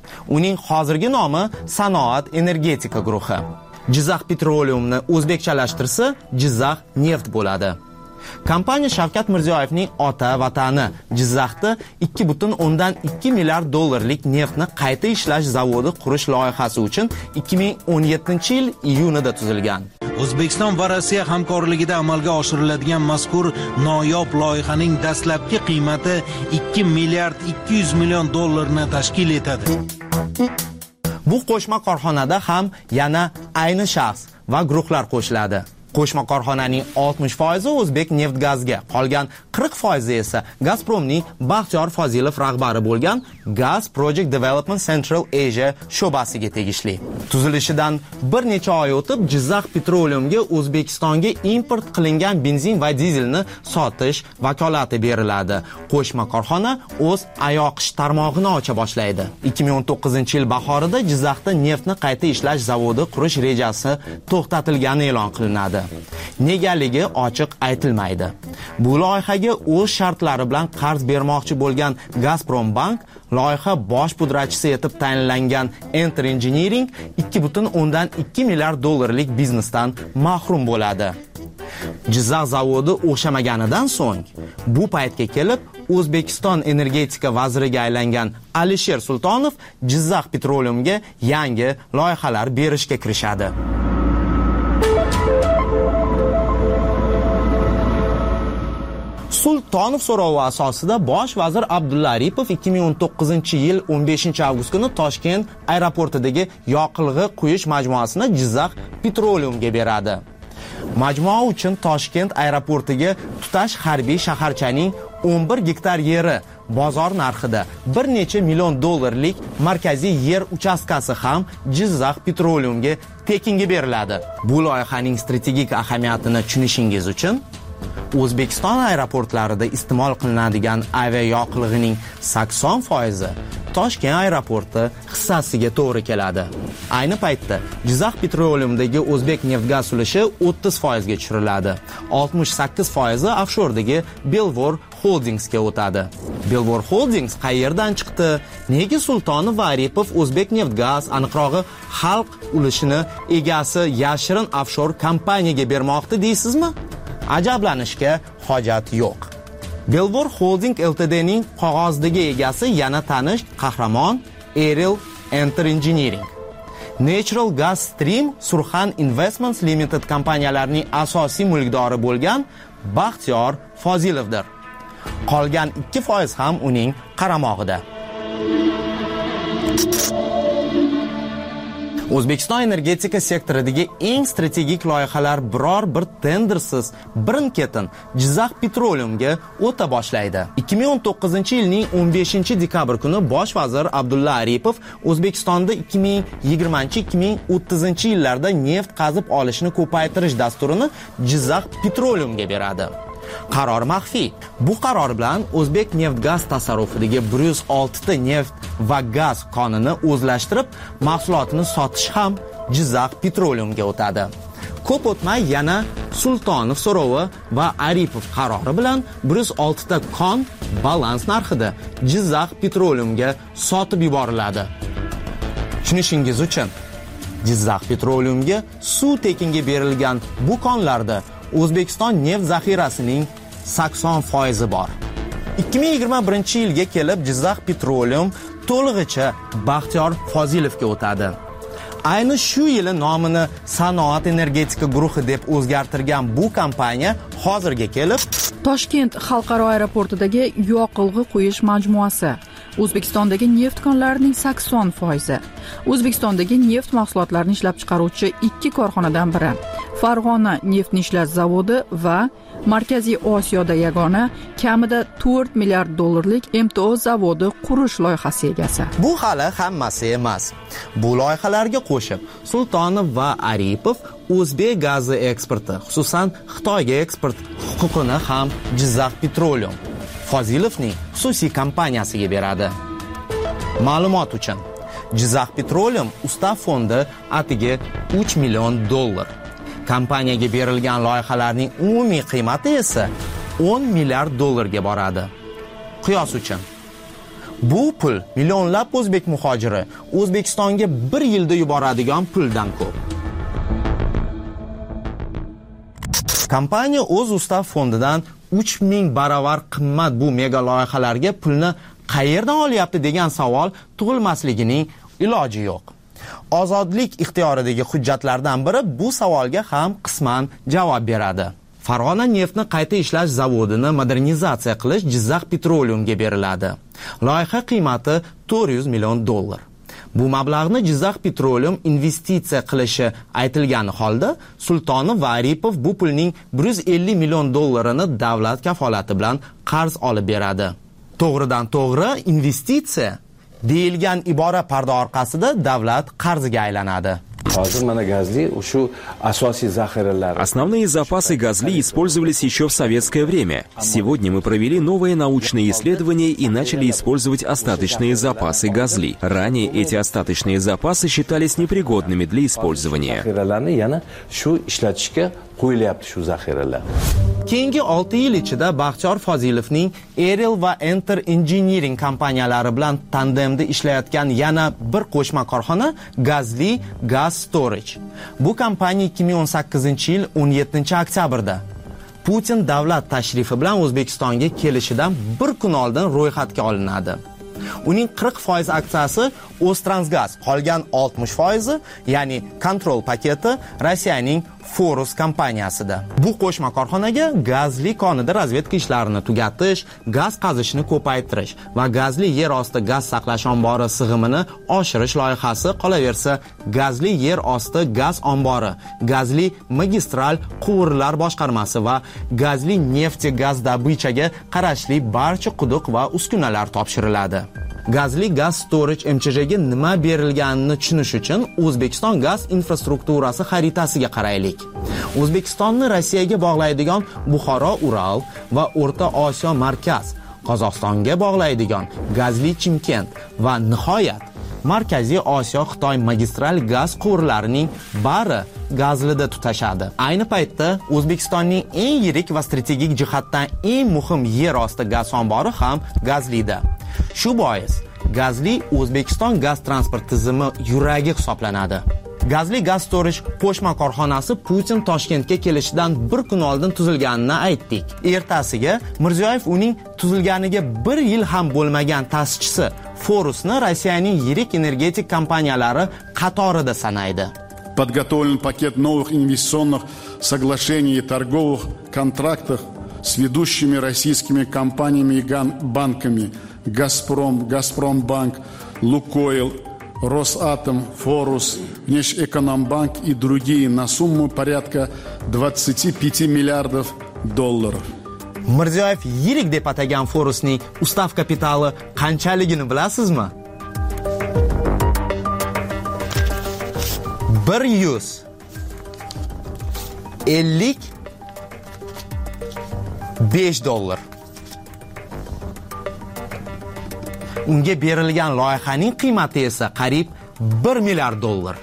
Uning hozirgi nomi Sanoat energetika guruhi. Jizzax Petroleumni o'zbekchalashtirsa, Jizzax neft bo'ladi. Kompaniya Shavkat Mirziyoyevning ota vatani Jizzaxda 2,2 milliard dollarlik neftni qayta ishlash zavodi qurish loyihasi uchun 2017-yil iyunida tuzilgan. O'zbekiston va Rossiya hamkorligida amalga oshiriladigan mazkur noyob loyihaning dastlabki qiymati 2 milliard 200 million dollarni tashkil etadi. Bu qo'shma korxonada ham yana ayni shaxs va guruhlar qo'shiladi. Qo'shma korxonaning 60% O'zbek Neftgazga, qolgan 40% esa Gazpromning Baxtiyor Fozilov rahbari bo'lgan Gaz Project Development Central Asia sho'basiga tegishli. Tuzilishidan bir necha oy o'tib, Jizzax Petroleumga O'zbekistonga import qilingan benzin va dizelni sotish vakolati beriladi. Qo'shma korxona o'z ayoqish tarmog'ini ocha boshlaydi. 2019-yil bahorida Jizzaxda neftni qayta ishlash zavodi qurish rejasi to'xtatilgani e'lon qilinadi. Negaligi ochiq aytilmaydi. Bu loyihaga o'z shartlari bilan qarz bermoqchi bo'lgan Gazprom Bank loyiha bosh pudrachisi etib tayinlangan Enter Engineering 2,2 milliard dollarlik biznesdan mahrum bo'ladi. Jizzax zavodi o'xshamaganidan so'ng bu paytga kelib O'zbekiston energetika vaziriga aylangan Alisher Sultonov Jizzax Petroleumga yangi loyihalar berishga kirishadi. Sultonov so'rovi asosida bosh vazir Abdulla Aripov 2019-yil 15-avgust kuni Toshkent aeroportidagi yoqilg'i quyish majmuasini Jizzax Petroleumga beradi. Majmua uchun Toshkent aeroportiga tutash harbiy shaharchaning 11 gektar yeri bozor narxida bir necha million dollarlik markaziy yer uchastkasi ham Jizzax Petroleumga tekinga beriladi. Bu loyihaning strategik ahamiyatini tushunishingiz uchun O'zbekiston aeroportlarida iste'mol qilinadigan aviayoqilg'ining 80% Toshkent aeroporti hissasiga to'g'ri keladi. Ayni paytda Jizzax Petroleumdagi O'zbek Neftgaz ulushi 30% ga tushiriladi. 68% offshordagi Belvor Holdingsga o'tadi. Belvor Holdings qayerdan chiqdi? Nega Sultonov va Aripov O'zbek Neftgaz, aniqrog'i xalq ulushini egasi yashirin offshor kompaniyaga bermoqda deysizmi? Ajablanishga hojat yo'q. Belvor Holding Ltd'ning qog'ozdagi egasi yana tanish qahramon Ariel Enter Engineering. Natural Gas Stream Surxan Investments Limited kompaniyalarining asosiy mulkdori bo'lgan Baxtiyor Fozilovdir. Qolgan 2% ham uning qaramog'ida. O'zbekiston energetika sektoridagi eng strategik loyihalar biror bir tendersiz birin-ketin Jizzax Petroleumga o'ta boshlaydi. 2019-yilning 15-dekabr kuni bosh vazir Abdulla Aripov O'zbekistonda 2020-2030-yillarda neft qazib olishni ko'paytirish dasturini Jizzax Petroleumga beradi. Qaror maxfiy. Bu qaror bilan O'zbek Neftgaz tasarrufidagi 106 ta neft va gaz konini o'zlashtirib, mahsulotini sotish ham Jizzax Petroleumga o'tadi. Ko'p o'tmay yana Sultonov so'rovi va Aripov qarori bilan 106 ta kon balans narxida Jizzax Petroleumga sotib yuboriladi. Tushunishingiz uchun, Jizzax Petroleumga suv tekinga berilgan bu konlarda O'zbekiston neft zaxirasining 80% bor. 2021-yilga kelib Jizzax Petroleum to'lig'icha Baxtiyor Fozilovga o'tadi. Ayni shu yili nomini Sanoat energetika guruhi deb o'zgartirgan bu kompaniya hozirga kelib Toshkent xalqaro aeroportidagi yoqilg'i quyish majmuasi O'zbekistondagi neft konlarining 80%. O'zbekistondagi neft mahsulotlarini ishlab chiqaruvchi 2 korxonadan biri. Farg'ona neftni ishlash zavodi va Markaziy Osiyoda yagona kamida 4 milliard dollarlik MTO zavodi qurish loyihasi egasi. Bu hali hammasi emas. Bu loyihalarga qo'shib Sultonov va Aripov O'zbek gazi eksporti, xususan Xitoyga eksport huquqini ham Jizzax Petroleum Fozilovning xususiy kompaniyasiga beradi. Ma'lumot uchun, Jizzax Petroleum ustav fondi atiga 3 million dollar. Kompaniyaga berilgan loyihalarning umumiy qiymati esa 10 milliard dollarga boradi. Qiyos uchun, Bu pul millionlab o'zbek muhojiri O'zbekistonga bir yilda yuboradigan puldan ko'p. Kompaniya o'z ustav fondidan 3000 baravar qimmat bu mega loyihalarga pulni qayerdan olyapti degan savol tug'ilmasligining iloji yo'q. Ozodlik ixtiyoridagi hujjatlardan biri bu savolga ham qisman javob beradi. Farg'ona neftni qayta ishlash zavodini modernizatsiya qilish Jizzax Petroleumga beriladi. Loyiha qiymati $400 million. Bu mablag'ni Jizzax Petroleum investitsiya qilishi aytilgani holda, Sultonov va Aripov bu pulning $150 million davlat kafolati bilan qarz olib beradi. To'g'ridan to'g'ri investitsiya deyilgan ibora parda orqasida davlat qarziga aylanadi. Основные запасы газли использовались еще в советское время. Сегодня мы провели новые научные исследования и начали использовать остаточные запасы газли. Ранее эти остаточные запасы считались непригодными для использования. Keyingi 6 yil ichida Baxtiyor Fozilovning Eril va Enter Engineering kompaniyalari bilan tandemda ishlayotgan yana bir qo'shma korxona Gazli Gas Storage. Bu kompaniya 2018-yil 17-oktyabrda Putin davlat tashrifi bilan O'zbekistonga kelishidan bir kun oldin ro'yxatga olinadi. Uning 40% aksiyasi O'ztransgaz, qolgan 60%, ya'ni kontrol paketi Rossiyaning Forus kompaniyasida. Bu qo'shma korxonaga gazli konida razvedka ishlarini tugatish, gaz qazishni ko'paytirish va gazli yer osti gaz saqlash ombori sig'imini oshirish loyihasi, qolaversa gazli yer osti gaz ombori, gazli magistral quvurlar boshqarmasi va gazli nefti gaz dabichaga qarashli barcha quduq va uskunalar topshiriladi. Gazli Gas Storage MCHga nima berilganini tushunish uchun O'zbekiston gaz infrastrukturasi xaritasiga qaraylik. O'zbekistonni Rossiyaga bog'laydigan Buxoro-Ural va O'rta Osiyo markaz, Qozog'istonga bog'laydigan Gazli Chimkent va nihoyat Markaziy Osiyo Xitoy magistral gaz quvurlarining bari Gazlida tutashadi. Ayni paytda O'zbekistonning eng yirik va strategik jihatdan eng muhim yer osti gaz ombori ham Gazlida. Shu bois Gazli O'zbekiston gaz transport tizimi yuragi hisoblanadi. Gazli Gas Storage qo'shma korxonasi Putin Toshkentga kelishidan bir kun oldin tuzilganini aytdik. Ertasiga Mirziyoyev uning tuzilganiga bir yil ham bo'lmagan ta'sischisi Forusni Rossiyaning yirik energetik kompaniyalari qatorida sanaydi. Подготовлен пакет новых инвестиционных соглашений и торговых контрактов с ведущими российскими компаниями и банками «Газпром», «Газпромбанк», «Лукойл», «Росатом», «Форус», «Внешэкономбанк» и другие на сумму порядка $25 миллиардов. Mirziyoyev yirik deb atagan Forusning ustav kapitali qanchaligini bilasizmi? 155 dollar. Unga berilgan loyihaning qiymati esa qariyb $1 milliard.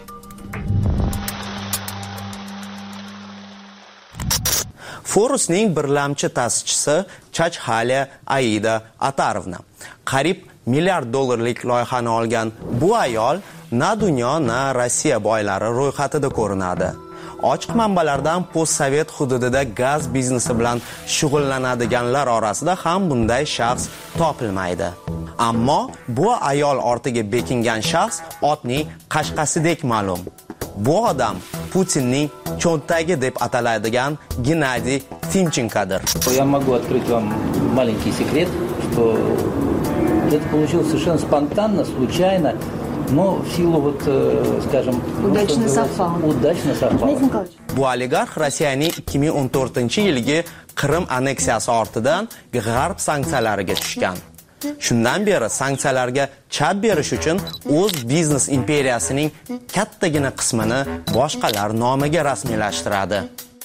Forusning birlamchi ta'sischisi Chachhalya Aida Atarovna. Qariyb $1 milliard loyihani olgan bu ayol na dunyo na Rossiya boylari ro'yxatida ko'rinadi. Ochiq manbalardan postsovet hududida gaz biznesi bilan shug'ullanadiganlar orasida ham bunday shaxs topilmaydi. Ammo bu ayol ortiga bekingan shaxs otning qashqasidek ma'lum. Bu odam Putinning cho'ntagi deb ataladigan Gennadiy Timchenkodir. Я могу открыть вам маленький секрет, что это получилось совершенно спонтанно, случайно, но в силу скажем, удачно совпало. Bu oligarx Rossiyaning 2014-yilgi Qrim anneksiyasi ortidan G'arb sanksiyalariga tushgan. Shundan beri sanksiyalarga chap berish uchun o'z biznes imperiyasining kattagina qismini boshqalar nomiga rasmiylashtiradi.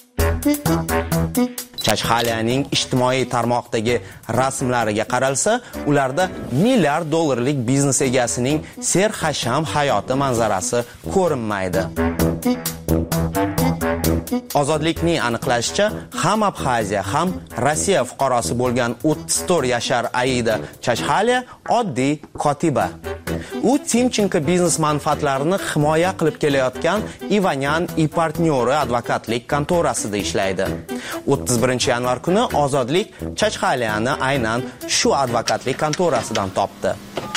Chachhalyaning ijtimoiy tarmoqdagi rasmlariga qaralsa, ularda $1 milliard biznes egasining serxasham hayoti manzarasi ko'rinmaydi. Ozodlikning aniqlashicha, ham Abxaziya, ham Rossiya fuqarosi bo'lgan 34 yashar Aida Chachxalya oddiy kotiba. U Timchenko biznes manfaatlarini himoya qilib kelayotgan Ivanyan и partnyori advokatlik kontorasida ishlaydi. 31-yanvar kuni Ozodlik Chachxalyani aynan shu advokatlik kontorasidan topdi.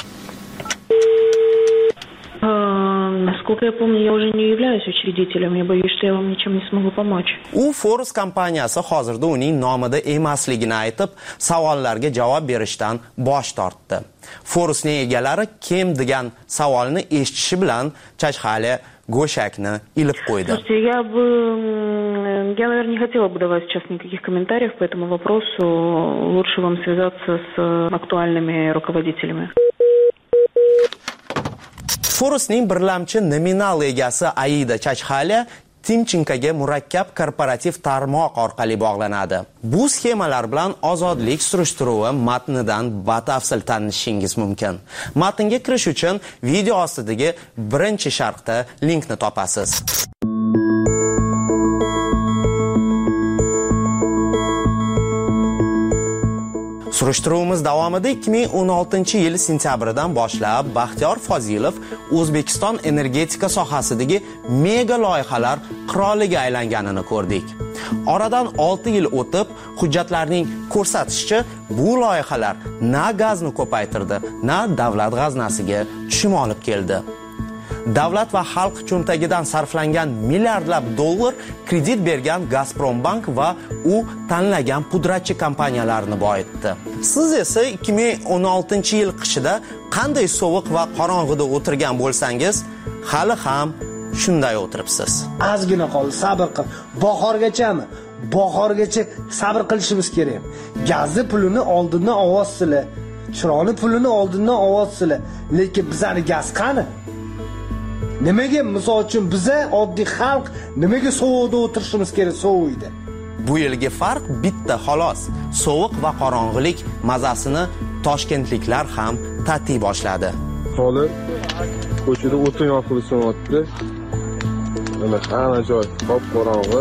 Насколько я помню, я уже не являюсь учредителем. Я боюсь, что я вам ничем не смогу помочь. U Forus kompaniyasi hozirda uning nomida emasligini aytib, savollarga javob berishdan bosh tortdi. Forusning egalari kim degan savolni eshitishi bilan Chachxalya go'shakni ilib qo'ydi. Слушайте, я, наверное, не хотела бы давать сейчас никаких комментариев по этому вопросу. Лучше вам связаться с актуальными руководителями. Forusning birlamchi nominal egasi Aida Chachxalya Timchenkoga murakkab korporativ tarmoq orqali bog'lanadi. Bu sxemalar bilan Ozodlik surishtiruvi matnidan batafsil tanishishingiz mumkin. Matnga kirish uchun video ostidagi birinchi sharhda linkni topasiz. Surishtiruvimiz davomida 2016-yil sentyabridan boshlab Baxtiyor Fozilov O'zbekiston energetika sohasidagi mega loyihalar qiroliga aylanganini ko'rdik. Oradan 6 yil o'tib, hujjatlarning ko'rsatishicha, bu loyihalar na gazni ko'paytirdi, na davlat g'aznasiga tushum olib keldi. Davlat va xalq cho'ntagidan sarflangan milliardlab dollar kredit bergan Gazprombank va u tanlagan pudratchi kompaniyalarni boyitdi. Siz esa 2016-yil qishida qanday sovuq va qorong'ida o'tirgan bo'lsangiz, hali ham shunday o'tiribsiz. Ozgina qoldi, sabr qil. Bahorgachami? Bahorgacha sabr qilishimiz kerak. Gazni pulini oldindan ovoz sila, chiroqni pulini oldindan ovoz sila. Lekin bizani gaz qani? Nimaga misol uchun biza oddiy xalq nimaga sovuqda o'tirishimiz kerak sovuqda? Bu yilgi farq bitta xolos. Sovuq va qorong'ilik mazasini toshkentliklar ham tatiy boshladi. Hozir ko'chada o'tin yoqilyapti. Mana hamma joy qop-qorong'i.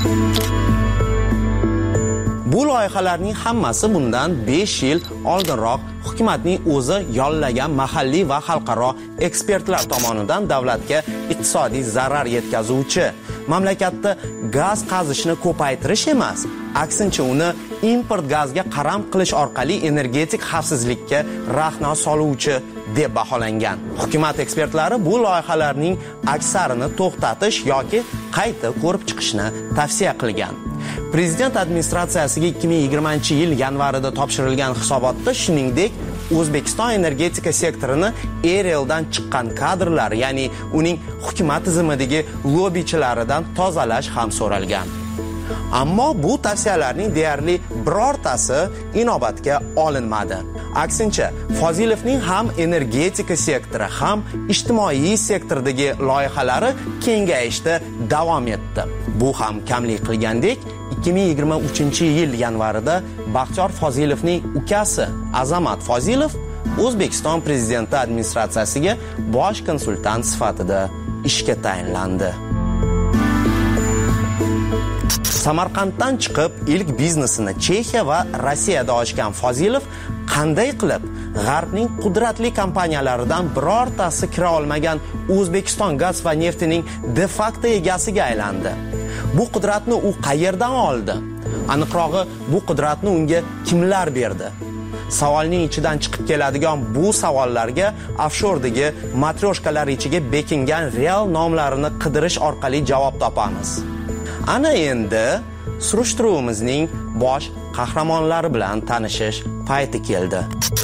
Bu loyihalarning hammasi bundan 5 yil oldinroq hukumatning o'zi yollagan mahalliy va xalqaro ekspertlar tomonidan davlatga iqtisodiy zarar yetkazuvchi, mamlakatda gaz qazishni ko'paytirish emas, aksincha uni import gazga qaram qilish orqali energetik xavfsizlikka rahna soluvchi deb baholangan. Hukumat ekspertlari bu loyihalarning aksarini to'xtatish yoki qayta ko'rib chiqishni tavsiya qilgan. Prezident administratsiyasiga 2020-yil yanvarida topshirilgan hisobotda shuningdek O'zbekiston energetika sektorini Arieldan chiqqan kadrlar, ya'ni uning hukumat tizimidagi lobbichilaridan tozalash ham so'ralgan. Ammo bu tavsiyalarning deyarli birortasi inobatga olinmadi. Aksincha, Fozilovning ham energetika sektori, ham ijtimoiy sektordagi loyihalari kengayishda davom etdi. Bu ham kamlik qilgandek, 2023-yil yanvarida Baxtiyor Fozilovning ukasi Azamat Fozilov O'zbekiston prezidenti administratsiyasiga bosh konsultant sifatida ishga tayinlandi. Samarqanddan chiqib ilk biznesini Chexiya va Rossiyada ochgan Fozilov qanday qilib G'arbning qudratli kompaniyalaridan birortasi kira olmagan O'zbekiston gaz va neftining de facto egasiga aylandi? Bu qudratni u qayerdan oldi? Aniqrog'i, bu qudratni unga kimlar berdi? Savolning ichidan chiqib keladigan bu savollarga offshordagi matryoshkalar ichiga bekingan real nomlarini qidirish orqali javob topamiz. Ana endi surishtiruvimizning bosh qahramonlari bilan tanishish payti keldi.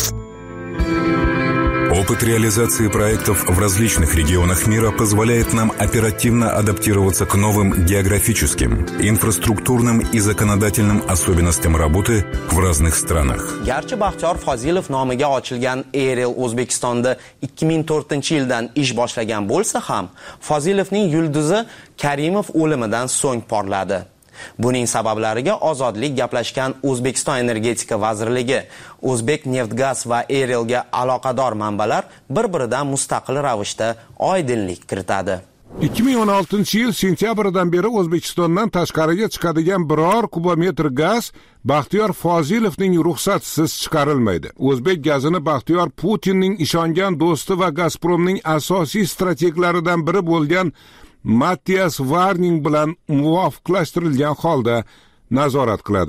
Опыт реализации проектов в различных регионах мира позволяет нам оперативно адаптироваться к новым географическим, инфраструктурным и законодательным особенностям работы в разных странах. Garchi Baxtiyor Fozilov nomiga ochilgan Ariel O'zbekistonda 2004-yildan ish boshlagan bo'lsa ham, Fozilovning yulduzi Karimov o'limidan so'ng porladi. Buning sabablariga Ozodlik gaplashgan O'zbekiston energetika vazirligi, O'zbek Neftgaz va Arielga aloqador manbalar bir-biridan mustaqil ravishda oydinlik kiritadi. 2016-yil sentyabrdan beri O'zbekistondan tashqariga chiqadigan biror kubometr gaz Baxtiyor Fozilovning ruxsatisiz chiqarilmaydi. O'zbek gazini Baxtiyor Putinning ishongan do'sti va Gazpromning asosiy strateglaridan biri bo'lgan Matthias Warning bilan muvofiqlashtirilgan holda nazorat qiladi.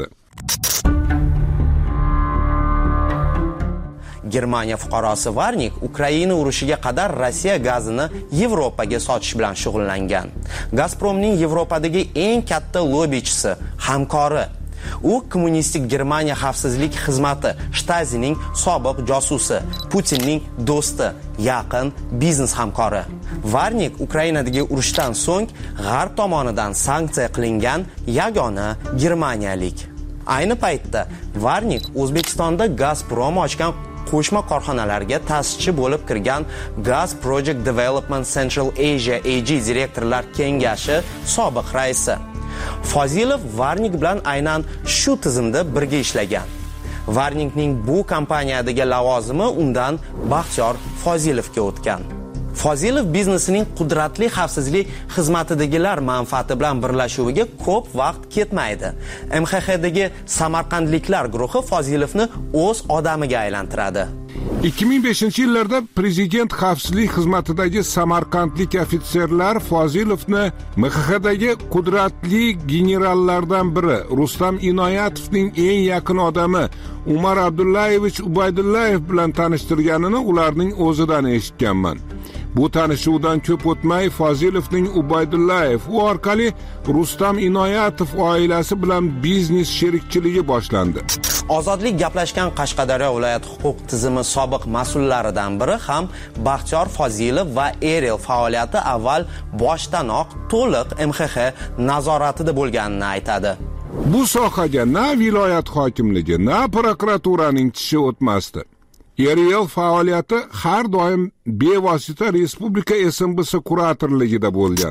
Germaniya fuqarosi Warning Ukraina urushiga qadar Rossiya gazini Yevropaga sotish bilan shug'ullangan. Gazpromning Yevropadagi eng katta lobbichisi, hamkori. U kommunistik Germaniya xavfsizlik xizmati Shtazining sobiq josusi, Putinning do'sti, yaqin biznes hamkori. Warning Ukrainadagi urushdan so'ng G'arb tomonidan sanksiya qilingan yagona germaniyalik. Ayni paytda Warning O'zbekistonda Gazprom ochgan qo'shma korxonalarga ta'sischi bo'lib kirgan Gaz Project Development Central Asia AG direktorlar kengashi sobiq raisi. Fozilov Warning bilan aynan shu tizimda birga ishlagan. Warningning bu kompaniyadagi lavozimi undan Baxtiyor Fozilovga o'tgan. Fozilov biznesining qudratli xavfsizlik xizmatidagilar manfaati bilan birlashuviga ko'p vaqt ketmaydi. MXXdagi Samarqandliklar guruhi Fozilovni o'z odamiga aylantiradi. 2005-yillarda prezident xavfsizlik xizmatidagi samarqandlik ofitserlar Fozilovni MXXdagi qudratli generallardan biri Rustam Inoyatovning eng yaqin odami Umar Abdullayevich Ubaydullayev bilan tanishtirganini ularning o'zidan eshitganman. Bu tanishuvdan ko'p o'tmay Fozilovning Ubaydullayev u orqali Rustam Inoyatov oilasi bilan biznes sherikchiligi boshlandi. Ozodlik gaplashgan Qashqadaryo viloyat huquq tizimi sobiq mas'ullaridan biri ham Baxtiyor Fozilov va Eril faoliyati avval boshdanoq to'liq MXX nazoratida bo'lganini aytadi. Bu sohaga na viloyat hokimligi, na prokuraturaning tishi o'tmasdi. Eril faoliyati har doim bevosita Respublika SMBS kuratorligida bo'lgan.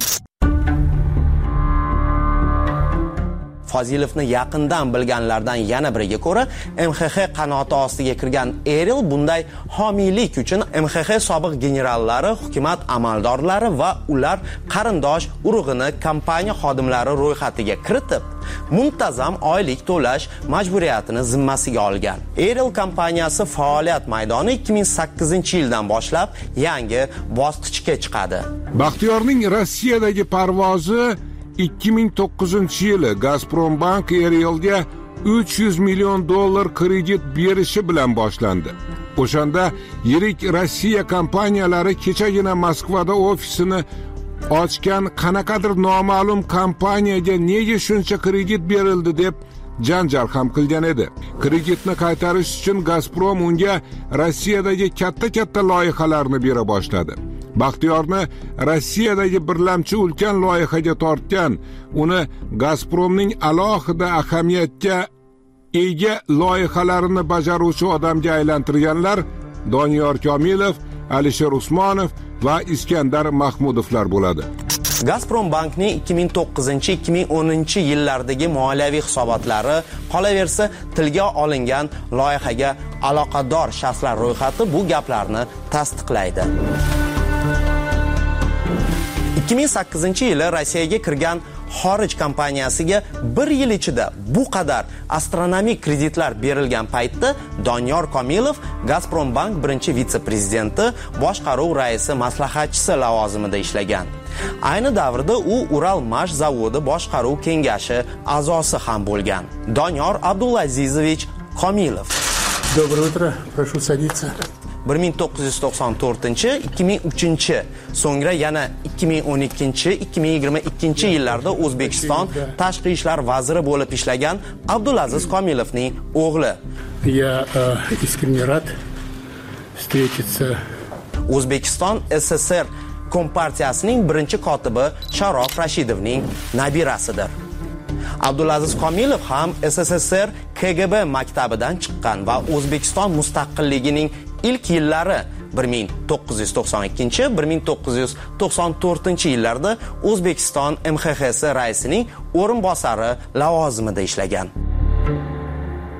Fozilovni yaqindan bilganlardan yana biriga ko'ra, MXX qanoti ostiga kirgan Eril bunday homiylik uchun MXX sobiq generallari, hukumat amaldorlari va ular qarindosh urug'ini kompaniya xodimlari ro'yxatiga kiritib, muntazam oylik to'lash majburiyatini zimmasiga olgan. Eril kompaniyasi faoliyat maydoni 2008-yildan boshlab yangi bosqichga chiqadi. Baxtiyorning Rossiyadagi parvozi 2009-yili Gazprombank Erilga $300 million kredit berishi bilan boshlandi. O'shanda yirik Rossiya kompaniyalari kechagina Moskvada ofisini ochgan qanaqadir noma'lum kompaniyaga nega shuncha kredit berildi deb janjal ham qilgan edi. Kreditni qaytarish uchun Gazprom unga Rossiyadagi katta loyihalarni bera boshladi. Baxtiyorni Rossiyadagi birlamchi ulkan loyihaga tortgan, uni Gazpromning alohida ahamiyatga ega loyihalarini bajaruvchi odamga aylantirganlar Doniyor Komilov, Alisher Usmonov va Iskandar Mahmudovlar bo'ladi. Gazprom bankning 2009-2010 moliyaviy hisobotlari, qolaversa tilga olingan loyihaga aloqador shaxslar ro'yxati bu gaplarni tasdiqlaydi. 2008-yili Rossiyaga kirgan xorij kompaniyasiga bir yil ichida bu qadar astronomik kreditlar berilgan paytda Doniyor Komilov Gazprombank birinchi vitse-prezidenti, boshqaruv raisi maslahatchisi lavozimida ishlagan. Ayni davrda u Uralmash zavodi boshqaruv kengashi a'zosi ham bo'lgan. Doniyor Abdulazizovich Komilov. Доброе утро, прошу садиться. 1994-2003, so'ngra yana 2012-2022 yillarda O'zbekiston tashqi ishlar vaziri bo'lib ishlagan Abdulaziz Komilovning o'g'li. Я искренне рад встретиться. O'zbekiston SSR Kompartiyasining birinchi kotibi Sharof Rashidovning nabirasidir. Abdulaziz Komilov ham SSSR KGB maktabidan chiqqan va O'zbekiston mustaqilligining ilk yillari 1992-1994 yillarda O'zbekiston MXX raisining o'rinbosari lavozimida ishlagan.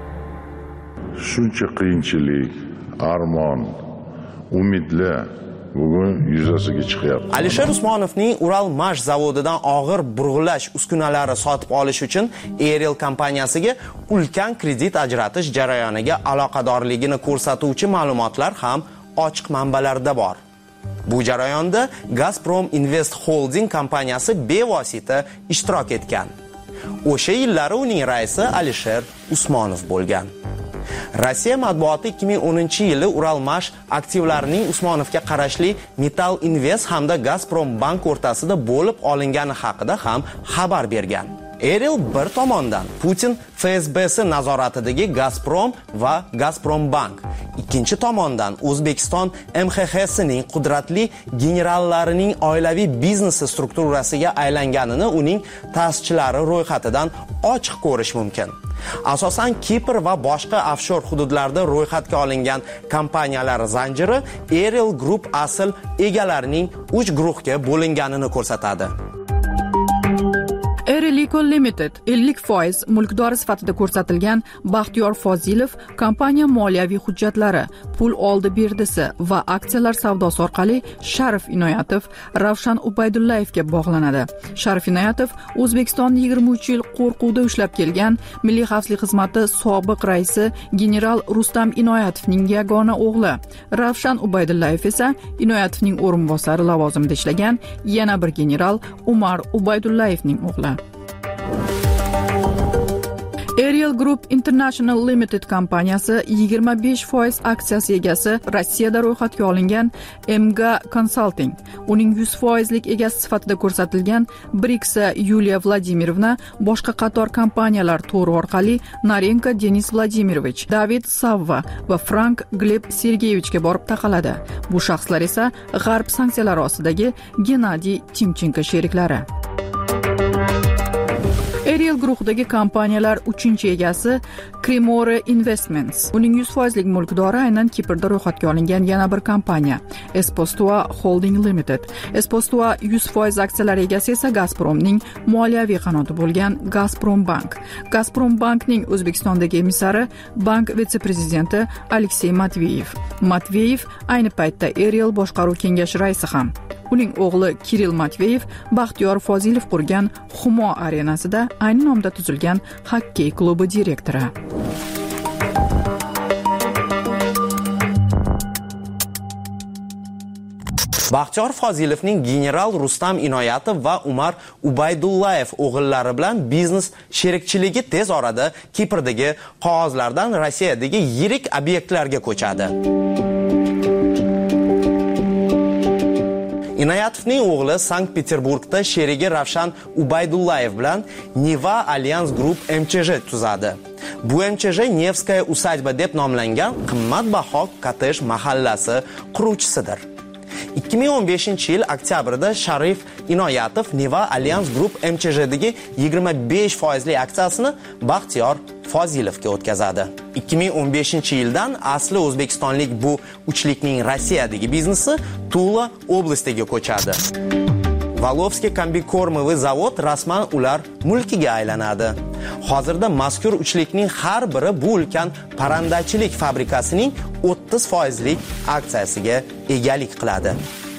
Shuncha qiyinchilik, armon, umidlar bugun yuzasiga chiqyapti. Alisher Usmonovning Uralmash zavodidan og'ir burg'ulash uskunalari sotib olish uchun Aerial kompaniyasiga ulkan kredit ajratish jarayoniga aloqadorligini ko'rsatuvchi ma'lumotlar ham ochiq manbalarda bor. Bu jarayonda Gazprom Invest Holding kompaniyasi bevosita ishtirok etgan. O'sha yillari uning raisi Alisher Usmonov bo'lgan. Rossiya matbuoti 2010-yili Uralmash aktivlarining Usmonovga qarashli Metal Invest hamda Gazprom Bank o'rtasida bo'lib olingani haqida ham xabar bergan. Aerial bir tomondan Putin FSBsi nazoratidagi Gazprom va Gazprom Bank, ikkinchi tomondan O'zbekiston MXXsining qudratli generallarining oilaviy biznesi strukturasiga aylanganini uning ta'sischilari ro'yxatidan ochiq ko'rish mumkin. Asosan Kipr va boshqa offshor hududlarda ro'yxatga olingan kompaniyalar zanjiri Aerial Group asl egalarining 3 guruhga bo'linganini ko'rsatadi. Aerial Limited 50% mulkdori sifatida ko'rsatilgan Baxtiyor Fozilov kompaniya moliyaviy hujjatlari, pul oldi berdisi va aksiyalar savdosi orqali Sharif Inoyatov, Ravshan Ubaydullayevga bog'lanadi. Sharif Inoyatov O'zbekistonni 23 yil qo'rquvda ushlab kelgan Milliy xavfsizlik xizmati sobiq raisi general Rustam Inoyatovning yagona o'g'li. Ravshan Ubaydullayev esa Inoyatovning o'rinbosari lavozimida ishlagan yana bir general Umar Ubaydullayevning o'g'li. Aerial Group International Limited kompaniyasi 25% aksiyasi egasi Rossiyada ro'yxatga olingan MG Consulting, uning 100%lik egasi sifatida ko'rsatilgan Briksa Yuliya Vladimirovna boshqa qator kompaniyalar to'ri orqali Narenko Denis Vladimirovich, David Savva va Frank Gleb Sergeyevichga borib taqaladi. Bu shaxslar esa G'arb sanksiyalari ostidagi Gennadiy Timchenko sheriklari. Aerial guruhidagi kompaniyalar 3-egasi Cremore Investments. Uning 100%lik mulkdori aynan Kiprda ro'yxatga olingan yana bir kompaniya, Espostua Holding Limited. Espostua 100% aksiyalar egasi esa Gazpromning moliyaviy qanoti bo'lgan Gazprom Bank. Gazprom Bankning O'zbekistondagi emissari bank vitse-prezidenti Aleksey Matveyev. Matveyev ayni paytda Aerial boshqaruv kengashi raisi ham. Uning o'g'li Kirill Matveyev Baxtiyor Fozilov qurgan Humo arenasida ayni nomda tuzilgan xokkey klubi direktori. Baxtiyor Fozilovning general Rustam Inoyatov va Umar Ubaydullayev o'g'illari bilan biznes sherikchiligi tez orada Kiprdagi qog'ozlardan Rossiyadagi yirik obyektlarga ko'chadi. Inoyatovning o'g'li Sankt-Peterburgda sherigi Ravshan Ubaydullayev bilan Niva Alliance Group MCJ tuzadi. Bu MCJ Nevskaya usajba deb nomlangan qimmatbaho kottej mahallasi quruvchisidir. 2015-yil oktyabrda Sharif Inoyatov Niva Alliance Group MCJdagi 25%lik aksiyasini Baxtiyor Fozilovga o'tkazadi. 2015-yildan asli o'zbekistonlik bu uchlikning Rossiyadagi biznesi Tula oblastiga ko'chadi. Valovskiy kombikormoviy zavod rasman ular mulkiga aylanadi. Hozirda mazkur uchlikning har biri bu ulkan parandachilik fabrikasining 30%lik aksiyasiga egalik qiladi.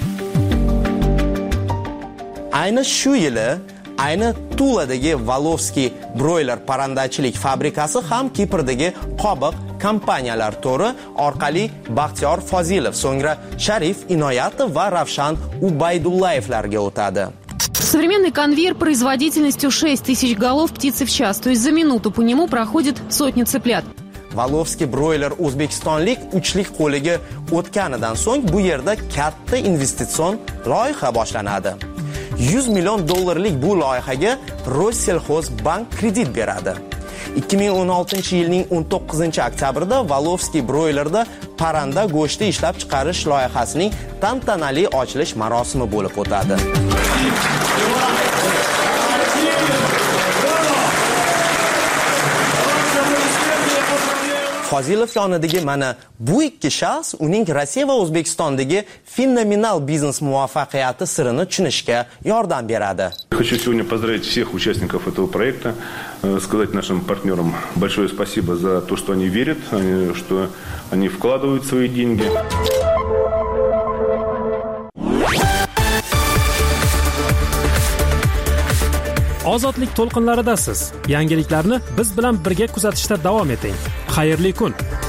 Ayni shu yili ayni Tuladagi Valovskiy broiler parandachilik fabrikasi ham Kiprdagi qobiq kompaniyalar to'ri orqali Baxtiyor Fozilov, so'ngra Sharif Inoyatov va Ravshan Ubaydullayevlarga o'tadi. Современный конвейер производительностью 6000 голов птицы в час, то есть за минуту по нему проходит сотни цыплят. Valovskiy broiler o'zbekistonlik uchlik qo'liga o'tganidan so'ng bu yerda katta investitsion loyiha boshlanadi. $100 million bu loyihaga Rossellxoz bank kredit beradi. 2016-yilning 19-oktyabrida Valovskiy broilerda parranda go'shti ishlab chiqarish loyihasining tantanali ochilish marosimi bo'lib o'tadi. Fozilov yonidagi mana bu ikki shaxs uning Rossiya va O'zbekistondagi fenomenal biznes muvaffaqiyati sirini tushunishga yordam beradi. Хочу сегодня поздравить всех участников этого проекта, сказать нашим партнерам большое спасибо за то, что они верят, что они вкладывают свои деньги. ozodlik to'lqinlaridasiz. Yangiliklarni biz bilan birga kuzatishda davom eting. Xayrli kun.